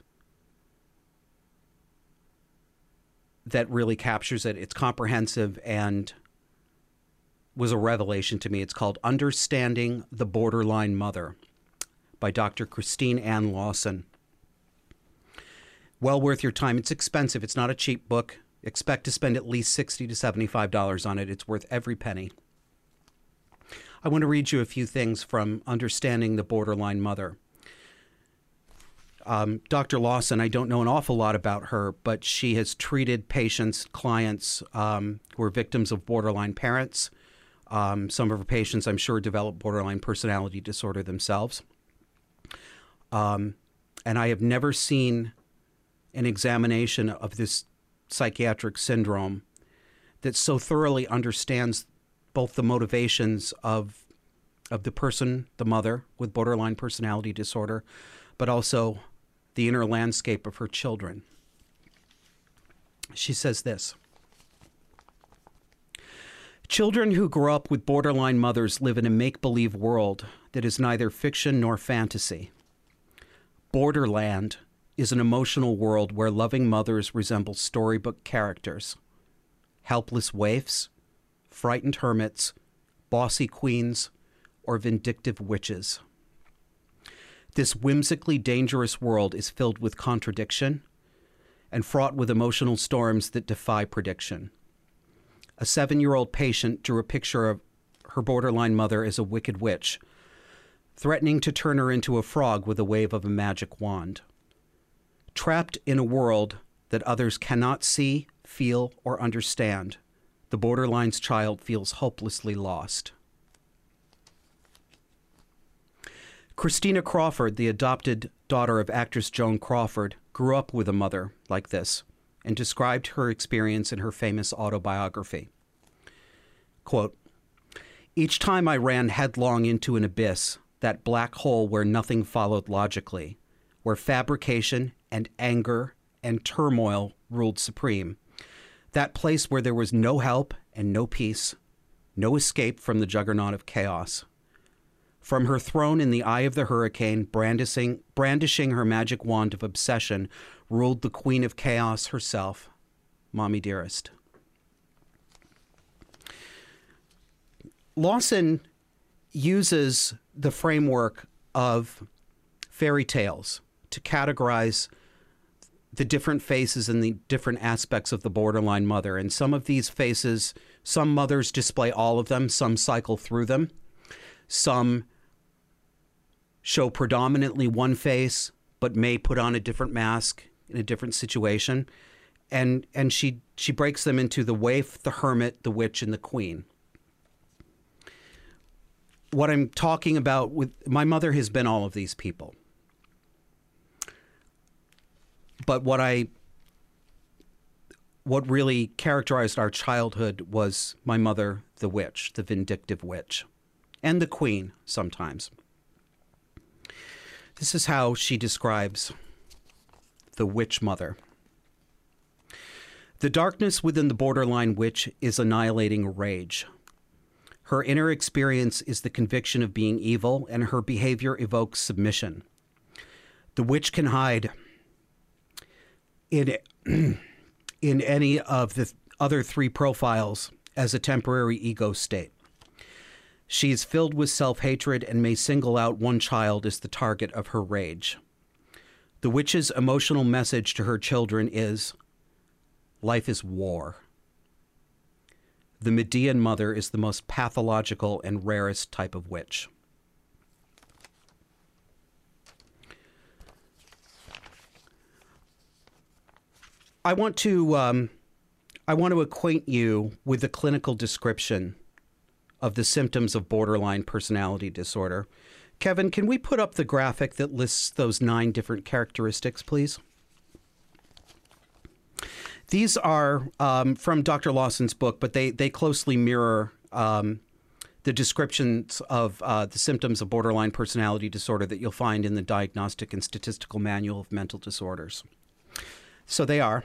that really captures it. It's comprehensive and was a revelation to me. It's called Understanding the Borderline Mother by Dr. Christine Ann Lawson. Well worth your time. It's expensive. It's not a cheap book. Expect to spend at least $60 to $75 on it. It's worth every penny. I want to read you a few things from Understanding the Borderline Mother. Dr. Lawson, I don't know an awful lot about her, but she has treated patients, clients who are victims of borderline parents. Some of her patients, I'm sure, develop borderline personality disorder themselves. And I have never seen an examination of this psychiatric syndrome that so thoroughly understands both the motivations of the person, the mother with borderline personality disorder, but also the inner landscape of her children. She says this: "Children who grow up with borderline mothers live in a make-believe world that is neither fiction nor fantasy. Borderland is an emotional world where loving mothers resemble storybook characters, helpless waifs, frightened hermits, bossy queens, or vindictive witches. This whimsically dangerous world is filled with contradiction and fraught with emotional storms that defy prediction. A 7-year-old patient drew a picture of her borderline mother as a wicked witch, threatening to turn her into a frog with a wave of a magic wand. Trapped in a world that others cannot see, feel, or understand, the Borderline's child feels hopelessly lost. Christina Crawford, the adopted daughter of actress Joan Crawford, grew up with a mother like this and described her experience in her famous autobiography. Quote, "Each time I ran headlong into an abyss, that black hole where nothing followed logically, where fabrication and anger and turmoil ruled supreme, that place where there was no help and no peace, no escape from the juggernaut of chaos. From her throne in the eye of the hurricane, brandishing her magic wand of obsession, ruled the queen of chaos herself, Mommy Dearest." Lawson uses the framework of fairy tales to categorize the different faces and the different aspects of the borderline mother. And some of these faces, some mothers display all of them, some cycle through them, some show predominantly one face, but may put on a different mask in a different situation. And she breaks them into the waif, the hermit, the witch, and the queen. What I'm talking about with my mother has been all of these people. But what really characterized our childhood was my mother, the witch, the vindictive witch, and the queen sometimes. This is how she describes the witch mother. "The darkness within the borderline witch is annihilating rage. Her inner experience is the conviction of being evil, and her behavior evokes submission. The witch can hide in any of the other three profiles as a temporary ego state. She is filled with self-hatred and may single out one child as the target of her rage. The witch's emotional message to her children is, life is war. The Median mother is the most pathological and rarest type of witch." I want to acquaint you with the clinical description of the symptoms of borderline personality disorder. Kevin, can we put up the graphic that lists those 9 different characteristics, please? These are from Dr. Lawson's book, but they closely mirror the descriptions of the symptoms of borderline personality disorder that you'll find in the Diagnostic and Statistical Manual of Mental Disorders. So they are: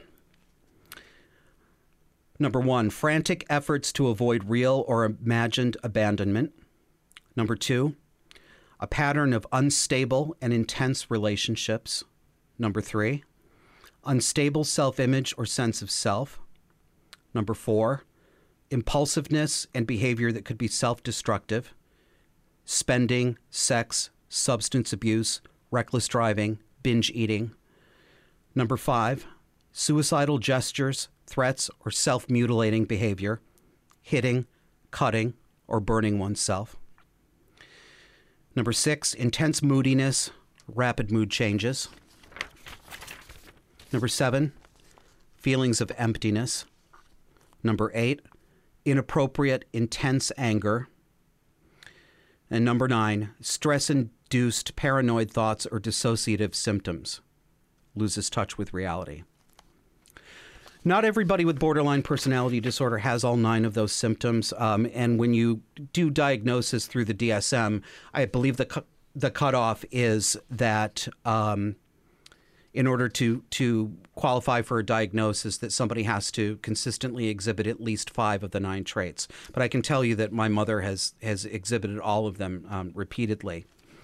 number 1, frantic efforts to avoid real or imagined abandonment. Number 2, a pattern of unstable and intense relationships. Number 3, unstable self-image or sense of self. Number 4, impulsiveness and behavior that could be self-destructive. Spending, sex, substance abuse, reckless driving, binge eating. Number 5, suicidal gestures, threats, or self-mutilating behavior, hitting, cutting, or burning oneself. Number 6, intense moodiness, rapid mood changes. Number 7, feelings of emptiness. Number 8, inappropriate, intense anger. And number 9, stress-induced paranoid thoughts or dissociative symptoms. Loses touch with reality. Not everybody with borderline personality disorder has all 9 of those symptoms. And when you do diagnosis through the DSM, I believe the cutoff is that in order to qualify for a diagnosis, that somebody has to consistently exhibit at least 5 of the 9 traits. But I can tell you that my mother has exhibited all of them repeatedly.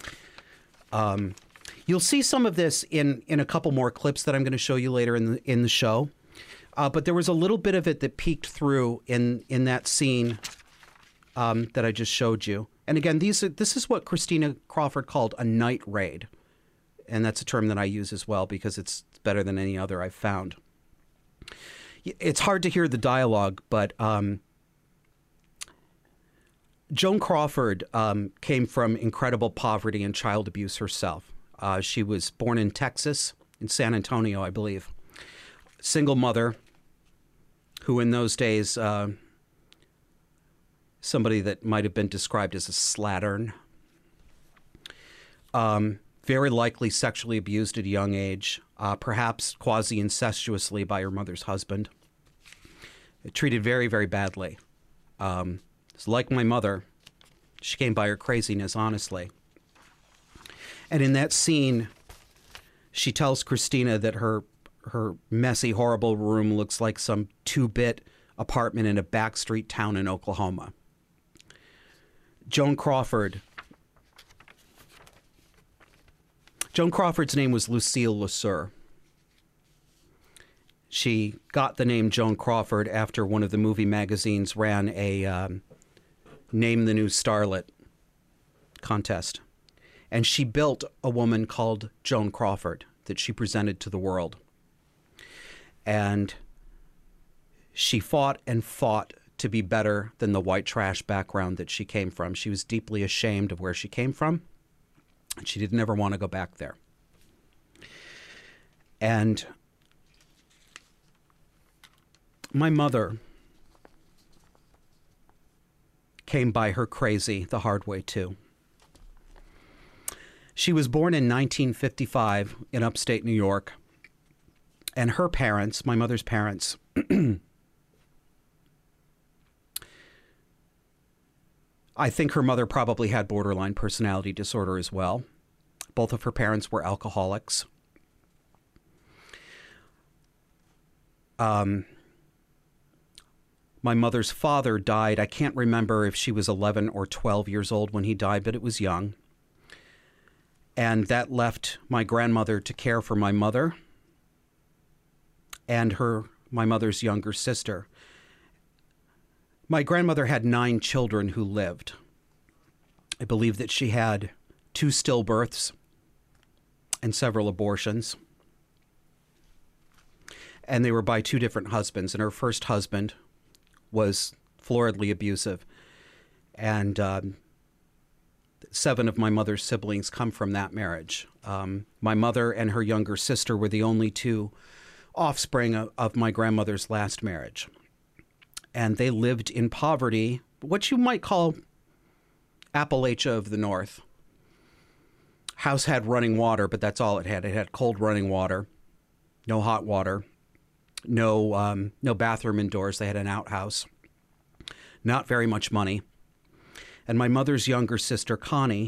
You'll see some of this in a couple more clips that I'm going to show you later in the show. But there was a little bit of it that peeked through in that scene that I just showed you. And again, this is what Christina Crawford called a night raid. And that's a term that I use as well because it's better than any other I've found. It's hard to hear the dialogue, but Joan Crawford came from incredible poverty and child abuse herself. She was born in Texas, in San Antonio, I believe. Single mother, who in those days, somebody that might have been described as a slattern. Very likely sexually abused at a young age, perhaps quasi-incestuously by her mother's husband. Treated very, very badly. It's like my mother. She came by her craziness, honestly. And in that scene, she tells Christina that her messy, horrible room looks like some 2-bit apartment in a backstreet town in Oklahoma. Joan Crawford's name was Lucille LeSueur. She got the name Joan Crawford after one of the movie magazines ran a Name the New Starlet contest. And she built a woman called Joan Crawford that she presented to the world. And she fought and fought to be better than the white trash background that she came from. She was deeply ashamed of where she came from, and she didn't ever want to go back there. And my mother came by her crazy the hard way, too. She was born in 1955 in upstate New York, and her parents, my mother's parents, I think her mother probably had borderline personality disorder as well. Both of her parents were alcoholics. My mother's father died. I can't remember if she was 11 or 12 years old when he died, but it was young. And that left my grandmother to care for my mother and my mother's younger sister. My grandmother had 9 children who lived. I believe that she had 2 stillbirths and several abortions. And they were by 2 different husbands. And her first husband was floridly abusive. And 7 of my mother's siblings come from that marriage. My mother and her younger sister were the only 2 offspring of my grandmother's last marriage. And they lived in poverty, what you might call Appalachia of the North. House had running water, but that's all it had. It had cold running water, no hot water, no bathroom indoors. They had an outhouse. Not very much money. And my mother's younger sister, Connie,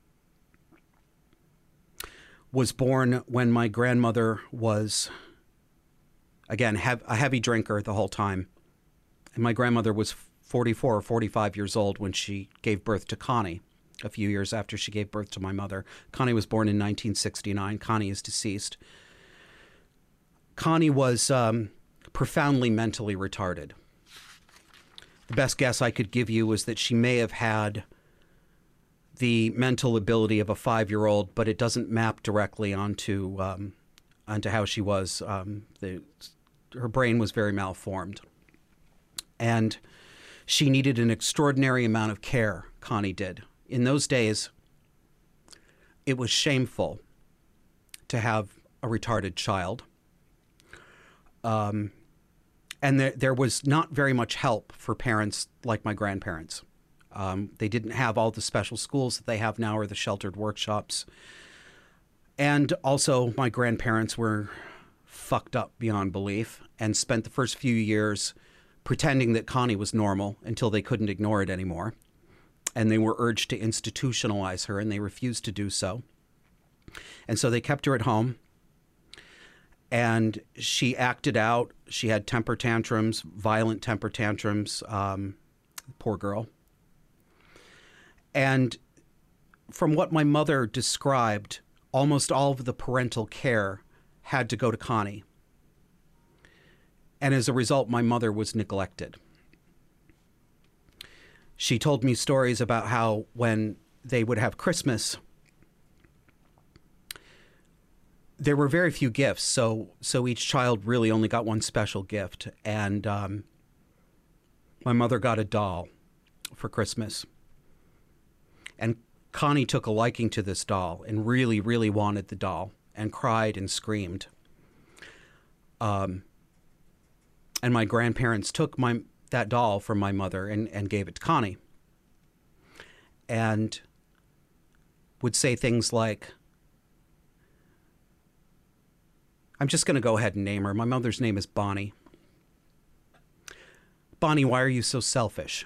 was born when my grandmother was, again, a heavy drinker the whole time. And my grandmother was 44 or 45 years old when she gave birth to Connie, a few years after she gave birth to my mother. Connie was born in 1969. Connie is deceased. Connie was profoundly mentally retarded. The best guess I could give you was that she may have had the mental ability of a 5-year-old, but it doesn't map directly onto how she was. Her brain was very malformed. And she needed an extraordinary amount of care, Connie did. In those days, it was shameful to have a retarded child. And there was not very much help for parents like my grandparents. They didn't have all the special schools that they have now or the sheltered workshops. And also, my grandparents were fucked up beyond belief and spent the first few years pretending that Connie was normal until they couldn't ignore it anymore. And they were urged to institutionalize her, and they refused to do so. And so they kept her at home. And she acted out. She had temper tantrums, violent temper tantrums. Poor girl. And from what my mother described, almost all of the parental care had to go to Connie. And as a result, my mother was neglected. She told me stories about how when they would have Christmas, there were very few gifts, so each child really only got one special gift. And my mother got a doll for Christmas. And Connie took a liking to this doll and really, really wanted the doll and cried and screamed. And my grandparents took that doll from my mother and gave it to Connie. And would say things like, I'm just going to go ahead and name her. My mother's name is Bonnie. Bonnie, why are you so selfish?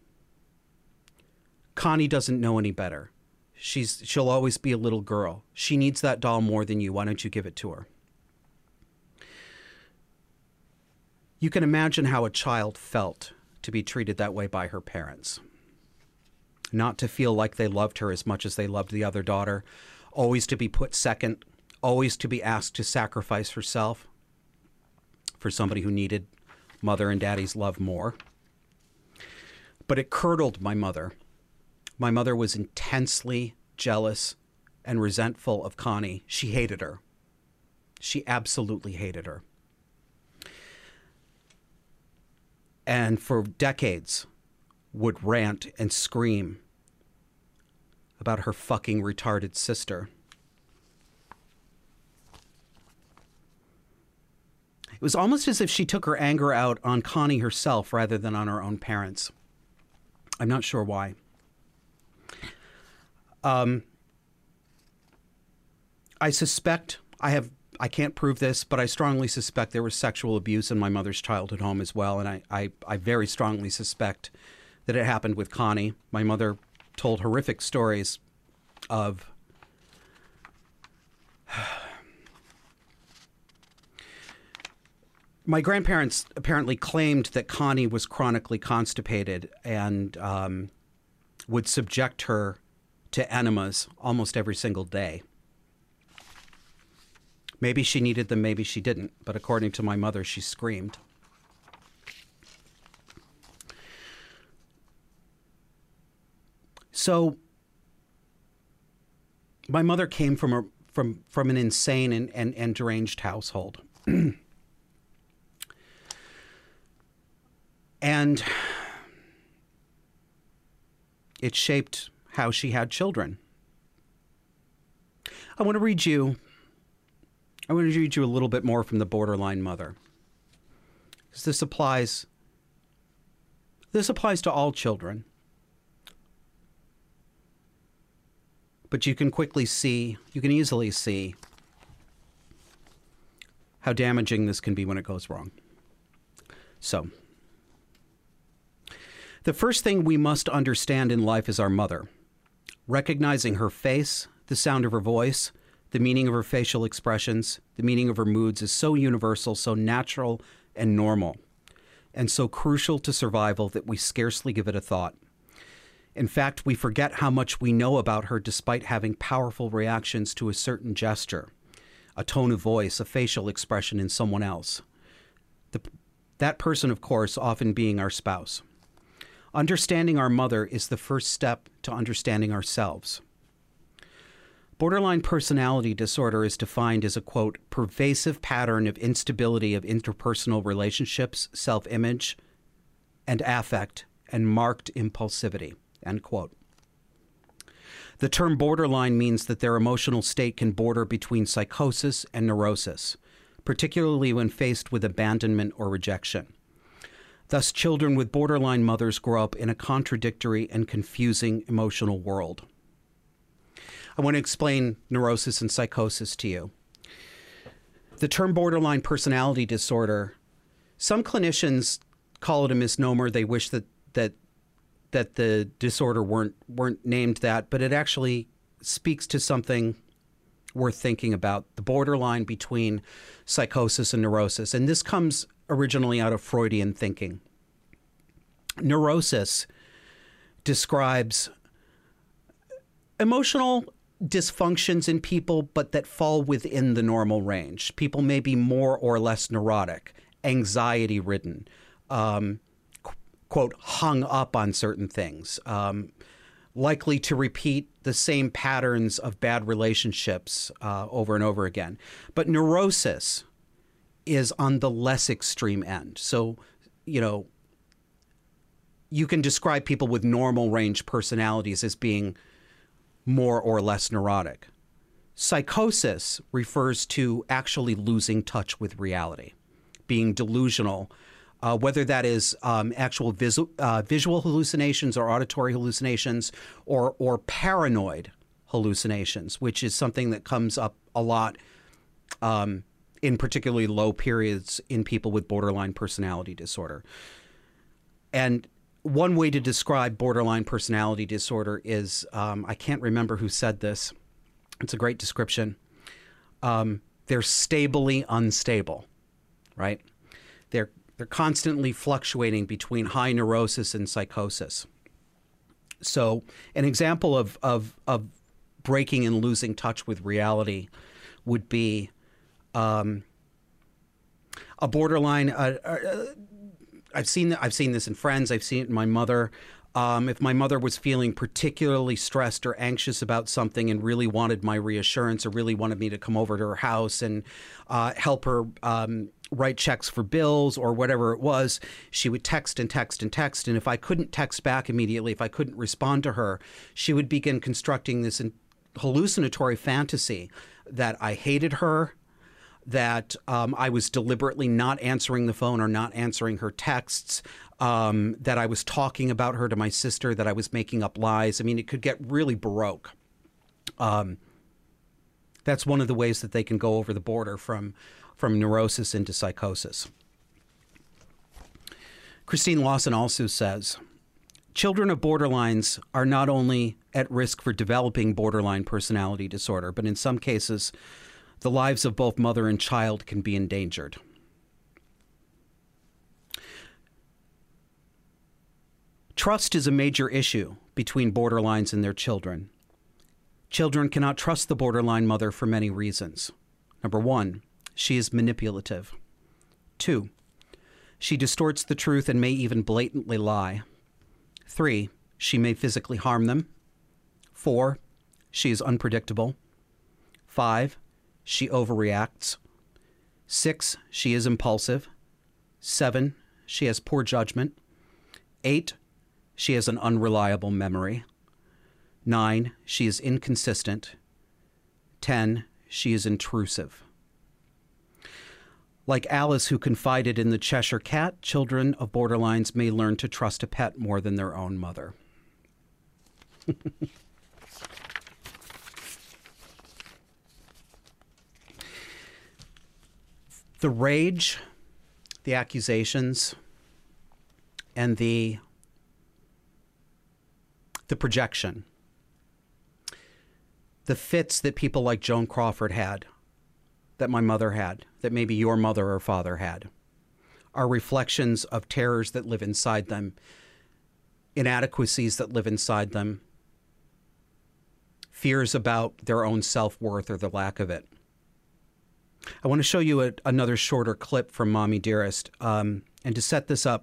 Connie doesn't know any better. She'll always be a little girl. She needs that doll more than you. Why don't you give it to her? You can imagine how a child felt to be treated that way by her parents. Not to feel like they loved her as much as they loved the other daughter. Always to be put second. Always to be asked to sacrifice herself for somebody who needed mother and daddy's love more. But it curdled my mother. My mother was intensely jealous and resentful of Connie. She hated her. She absolutely hated her. And for decades would rant and scream about her fucking retarded sister. It was almost as if she took her anger out on Connie herself rather than on her own parents. I'm not sure why. I suspect, I can't prove this, but I strongly suspect there was sexual abuse in my mother's childhood home as well. And I very strongly suspect that it happened with Connie. My mother told horrific stories of my grandparents apparently claimed that Connie was chronically constipated and would subject her to enemas almost every single day. Maybe she needed them, maybe she didn't. But according to my mother, she screamed. So my mother came from an insane and deranged household. And it shaped how she had children. I want to read you a little bit more from the Borderline Mother. Because this applies to all children. But you can easily see how damaging this can be when it goes wrong. So, the first thing we must understand in life is our mother. Recognizing her face, the sound of her voice, the meaning of her facial expressions, the meaning of her moods is so universal, so natural and normal, and so crucial to survival that we scarcely give it a thought. In fact, we forget how much we know about her despite having powerful reactions to a certain gesture, a tone of voice, a facial expression in someone else. That person, of course, often being our spouse. Understanding our mother is the first step to understanding ourselves. Borderline personality disorder is defined as a, quote, pervasive pattern of instability of interpersonal relationships, self-image, and affect, and marked impulsivity, end quote. The term borderline means that their emotional state can border between psychosis and neurosis, particularly when faced with abandonment or rejection. Thus, children with borderline mothers grow up in a contradictory and confusing emotional world. I want to explain neurosis and psychosis to you. The term borderline personality disorder, some clinicians call it a misnomer. They wish that the disorder weren't named that, but it actually speaks to something worth thinking about, the borderline between psychosis and neurosis. And this comes originally out of Freudian thinking. Neurosis describes emotional dysfunctions in people, but that fall within the normal range. People may be more or less neurotic, anxiety-ridden, quote, hung up on certain things, likely to repeat the same patterns of bad relationships over and over again. But neurosis is on the less extreme end. So, you can describe people with normal range personalities as being more or less neurotic. Psychosis refers to actually losing touch with reality, being delusional, whether that is actual visual hallucinations or auditory hallucinations or paranoid hallucinations, which is something that comes up a lot in particularly low periods in people with borderline personality disorder. And one way to describe borderline personality disorder is, I can't remember who said this. It's a great description. They're stably unstable, right? They're constantly fluctuating between high neurosis and psychosis. So an example of breaking and losing touch with reality would be a borderline. I've seen this in friends. I've seen it in my mother. If my mother was feeling particularly stressed or anxious about something and really wanted my reassurance or really wanted me to come over to her house and help her write checks for bills or whatever it was, she would text and text and text. And if I couldn't text back immediately, if I couldn't respond to her, she would begin constructing this hallucinatory fantasy that I hated her, that I was deliberately not answering the phone or not answering her texts, that I was talking about her to my sister, that I was making up lies. I mean, it could get really baroque. That's one of the ways that they can go over the border from neurosis into psychosis. Christine Lawson also says, children of borderlines are not only at risk for developing borderline personality disorder, but in some cases, the lives of both mother and child can be endangered. Trust is a major issue between borderlines and their children. Children cannot trust the borderline mother for many reasons. Number one, she is manipulative. 2, she distorts the truth and may even blatantly lie. 3, she may physically harm them. 4, she is unpredictable. 5, she overreacts. 6, she is impulsive. 7, she has poor judgment. 8, she has an unreliable memory. 9, she is inconsistent. 10, she is intrusive. Like Alice, who confided in the Cheshire Cat, children of borderlines may learn to trust a pet more than their own mother. The rage, the accusations, and the projection, the fits that people like Joan Crawford had, that my mother had, that maybe your mother or father had, are reflections of terrors that live inside them, inadequacies that live inside them, fears about their own self-worth or the lack of it. I want to show you another shorter clip from Mommy Dearest. And to set this up,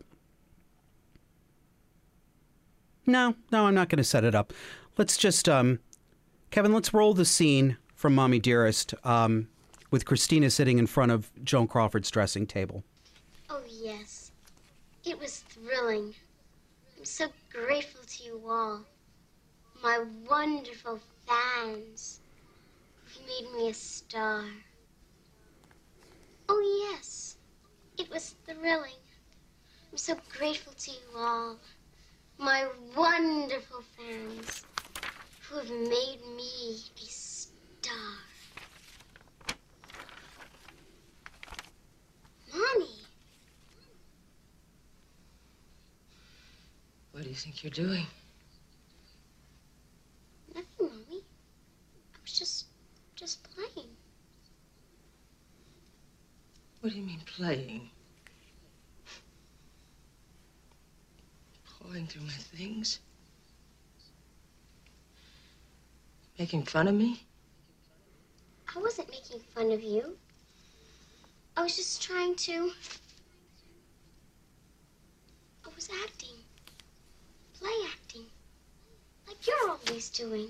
No, I'm not going to set it up. Let's just, Kevin, let's roll the scene from Mommy Dearest with Christina sitting in front of Joan Crawford's dressing table. Oh, yes. It was thrilling. I'm so grateful to you all. My wonderful fans who've made me a star. Oh, yes. It was thrilling. I'm so grateful to you all. My wonderful fans who have made me a star. Mommy. What do you think you're doing? Nothing, Mommy. I was just playing. What do you mean playing? Pawing through my things? Making fun of me? I wasn't making fun of you. I was just trying to... I was acting. Play acting. Like you're always doing.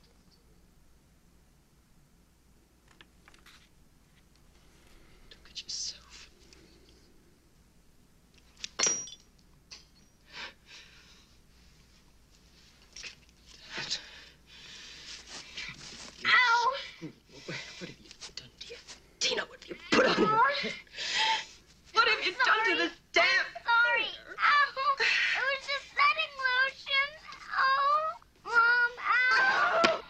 Look at yourself. Dad. to the stamp. Sorry. Ow. It was just setting lotion. Oh, Mom. Ow.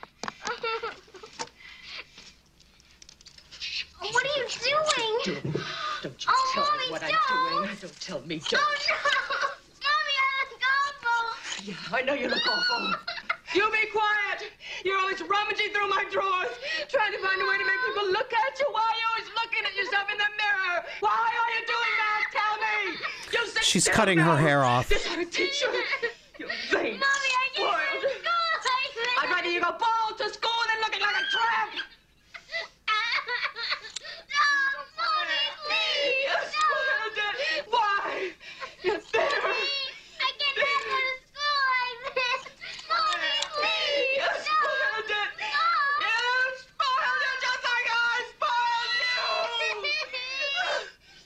What are you doing? Don't you Oh, tell Mommy, me what don't. I'm doing. Don't tell me. Don't. Oh, no. Mommy, I look awful. Yeah, I know you look awful. You be quiet. You're always rummaging through my drawers, trying to find a way to make people look at you. Why are you always looking at yourself in the mirror? Why are you doing that? Tell me. You sit She's still cutting her now. hair off. This ought to teach you. You're vain. Mommy, I can't go spoiled. to school like this. I'd rather you go bald to school than looking like a tramp. No, Mommy, please. You spoiled it. Why? It's there. I can never go to school like this. Mommy, please. You spoiled it. You spoiled it just like I spoiled you.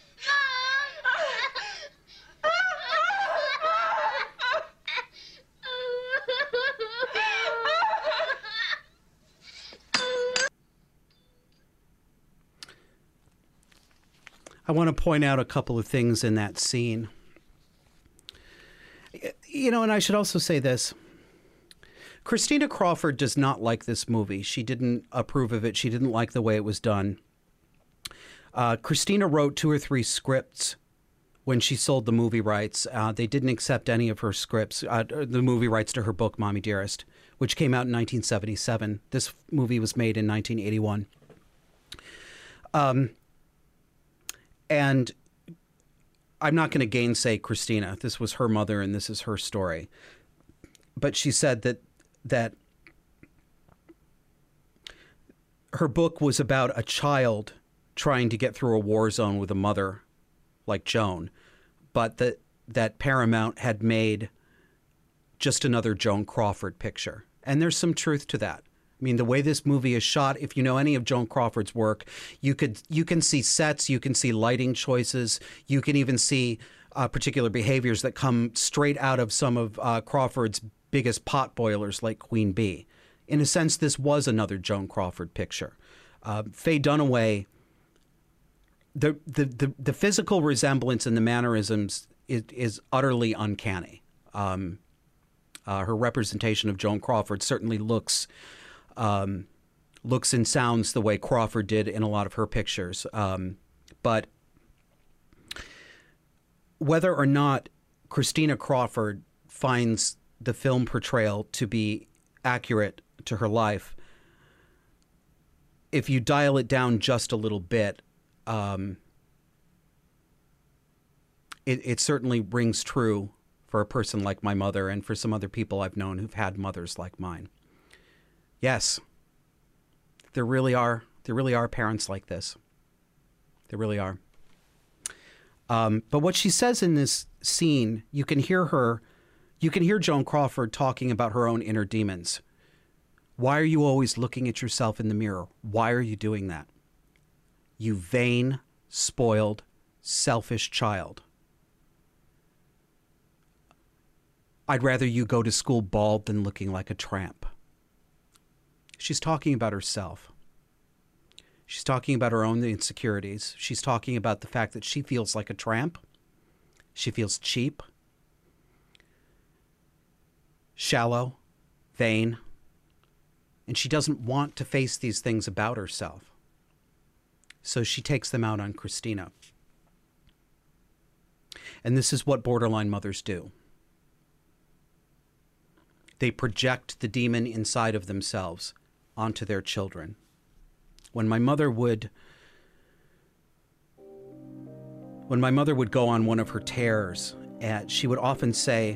I want to point out a couple of things in that scene. You know, and I should also say this. Christina Crawford does not like this movie. She didn't approve of it. She didn't like the way it was done. Christina wrote 2 or 3 scripts when she sold the movie rights. They didn't accept any of her scripts, the movie rights to her book, Mommy Dearest, which came out in 1977. This movie was made in 1981. And I'm not going to gainsay Christina. This was her mother, and this is her story. But she said that her book was about a child trying to get through a war zone with a mother like Joan, but that Paramount had made just another Joan Crawford picture. And there's some truth to that. I mean, the way this movie is shot, if you know any of Joan Crawford's work, you can see sets, you can see lighting choices, you can even see particular behaviors that come straight out of some of Crawford's biggest pot boilers, like Queen Bee. In a sense, this was another Joan Crawford picture. Faye Dunaway, the physical resemblance and the mannerisms is utterly uncanny. Her representation of Joan Crawford certainly looks and sounds the way Crawford did in a lot of her pictures. But whether or not Christina Crawford finds the film portrayal to be accurate to her life, if you dial it down just a little bit, it certainly rings true for a person like my mother and for some other people I've known who've had mothers like mine. Yes, there really are parents like this. There really are. But what she says in this scene, you can hear Joan Crawford talking about her own inner demons. Why are you always looking at yourself in the mirror? Why are you doing that? You vain, spoiled, selfish child. I'd rather you go to school bald than looking like a tramp. She's talking about herself. She's talking about her own insecurities. She's talking about the fact that she feels like a tramp. She feels cheap, shallow, vain, and she doesn't want to face these things about herself. So she takes them out on Christina. And this is what borderline mothers do. They project the demon inside of themselves onto their children. When my mother would go on one of her tears, she would often say,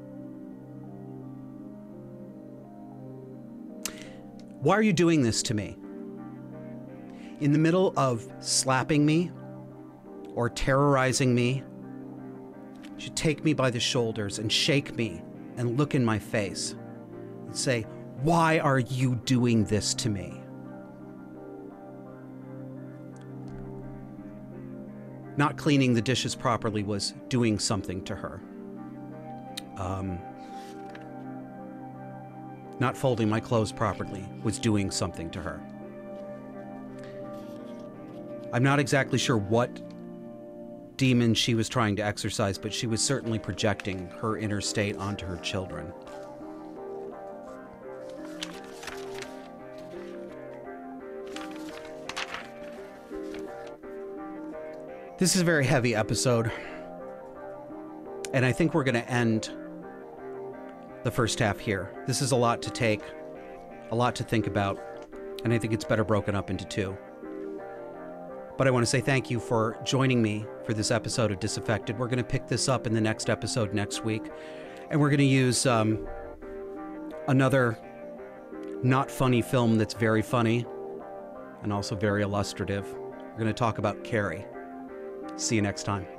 "Why are you doing this to me?" In the middle of slapping me or terrorizing me, she'd take me by the shoulders and shake me and look in my face and say, "Why are you doing this to me?" Not cleaning the dishes properly was doing something to her. Not folding my clothes properly was doing something to her. I'm not exactly sure what demon she was trying to exorcise, but she was certainly projecting her inner state onto her children. This is a very heavy episode, and I think we're going to end the first half here. This is a lot to take, a lot to think about, and I think it's better broken up into two. But I want to say thank you for joining me for this episode of Disaffected. We're going to pick this up in the next episode next week, and we're going to use another not funny film that's very funny and also very illustrative. We're going to talk about Carrie. See you next time.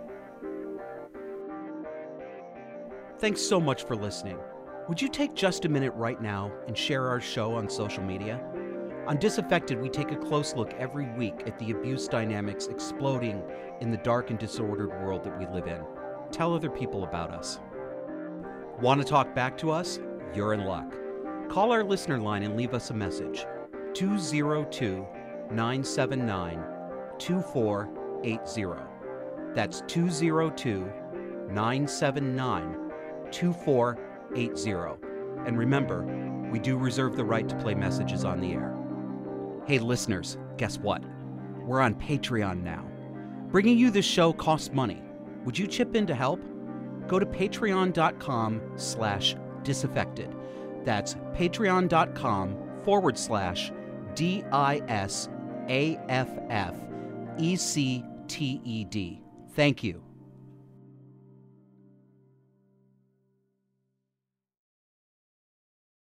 Thanks so much for listening. Would you take just a minute right now and share our show on social media? On Disaffected, we take a close look every week at the abuse dynamics exploding in the dark and disordered world that we live in. Tell other people about us. Want to talk back to us? You're in luck. Call our listener line and leave us a message. 202-979-2480. That's 202-979-2480. And remember, we do reserve the right to play messages on the air. Hey listeners, guess what? We're on Patreon now. Bringing you this show costs money. Would you chip in to help? Go to patreon.com/disaffected. That's patreon.com/DISAFFECTED. Thank you.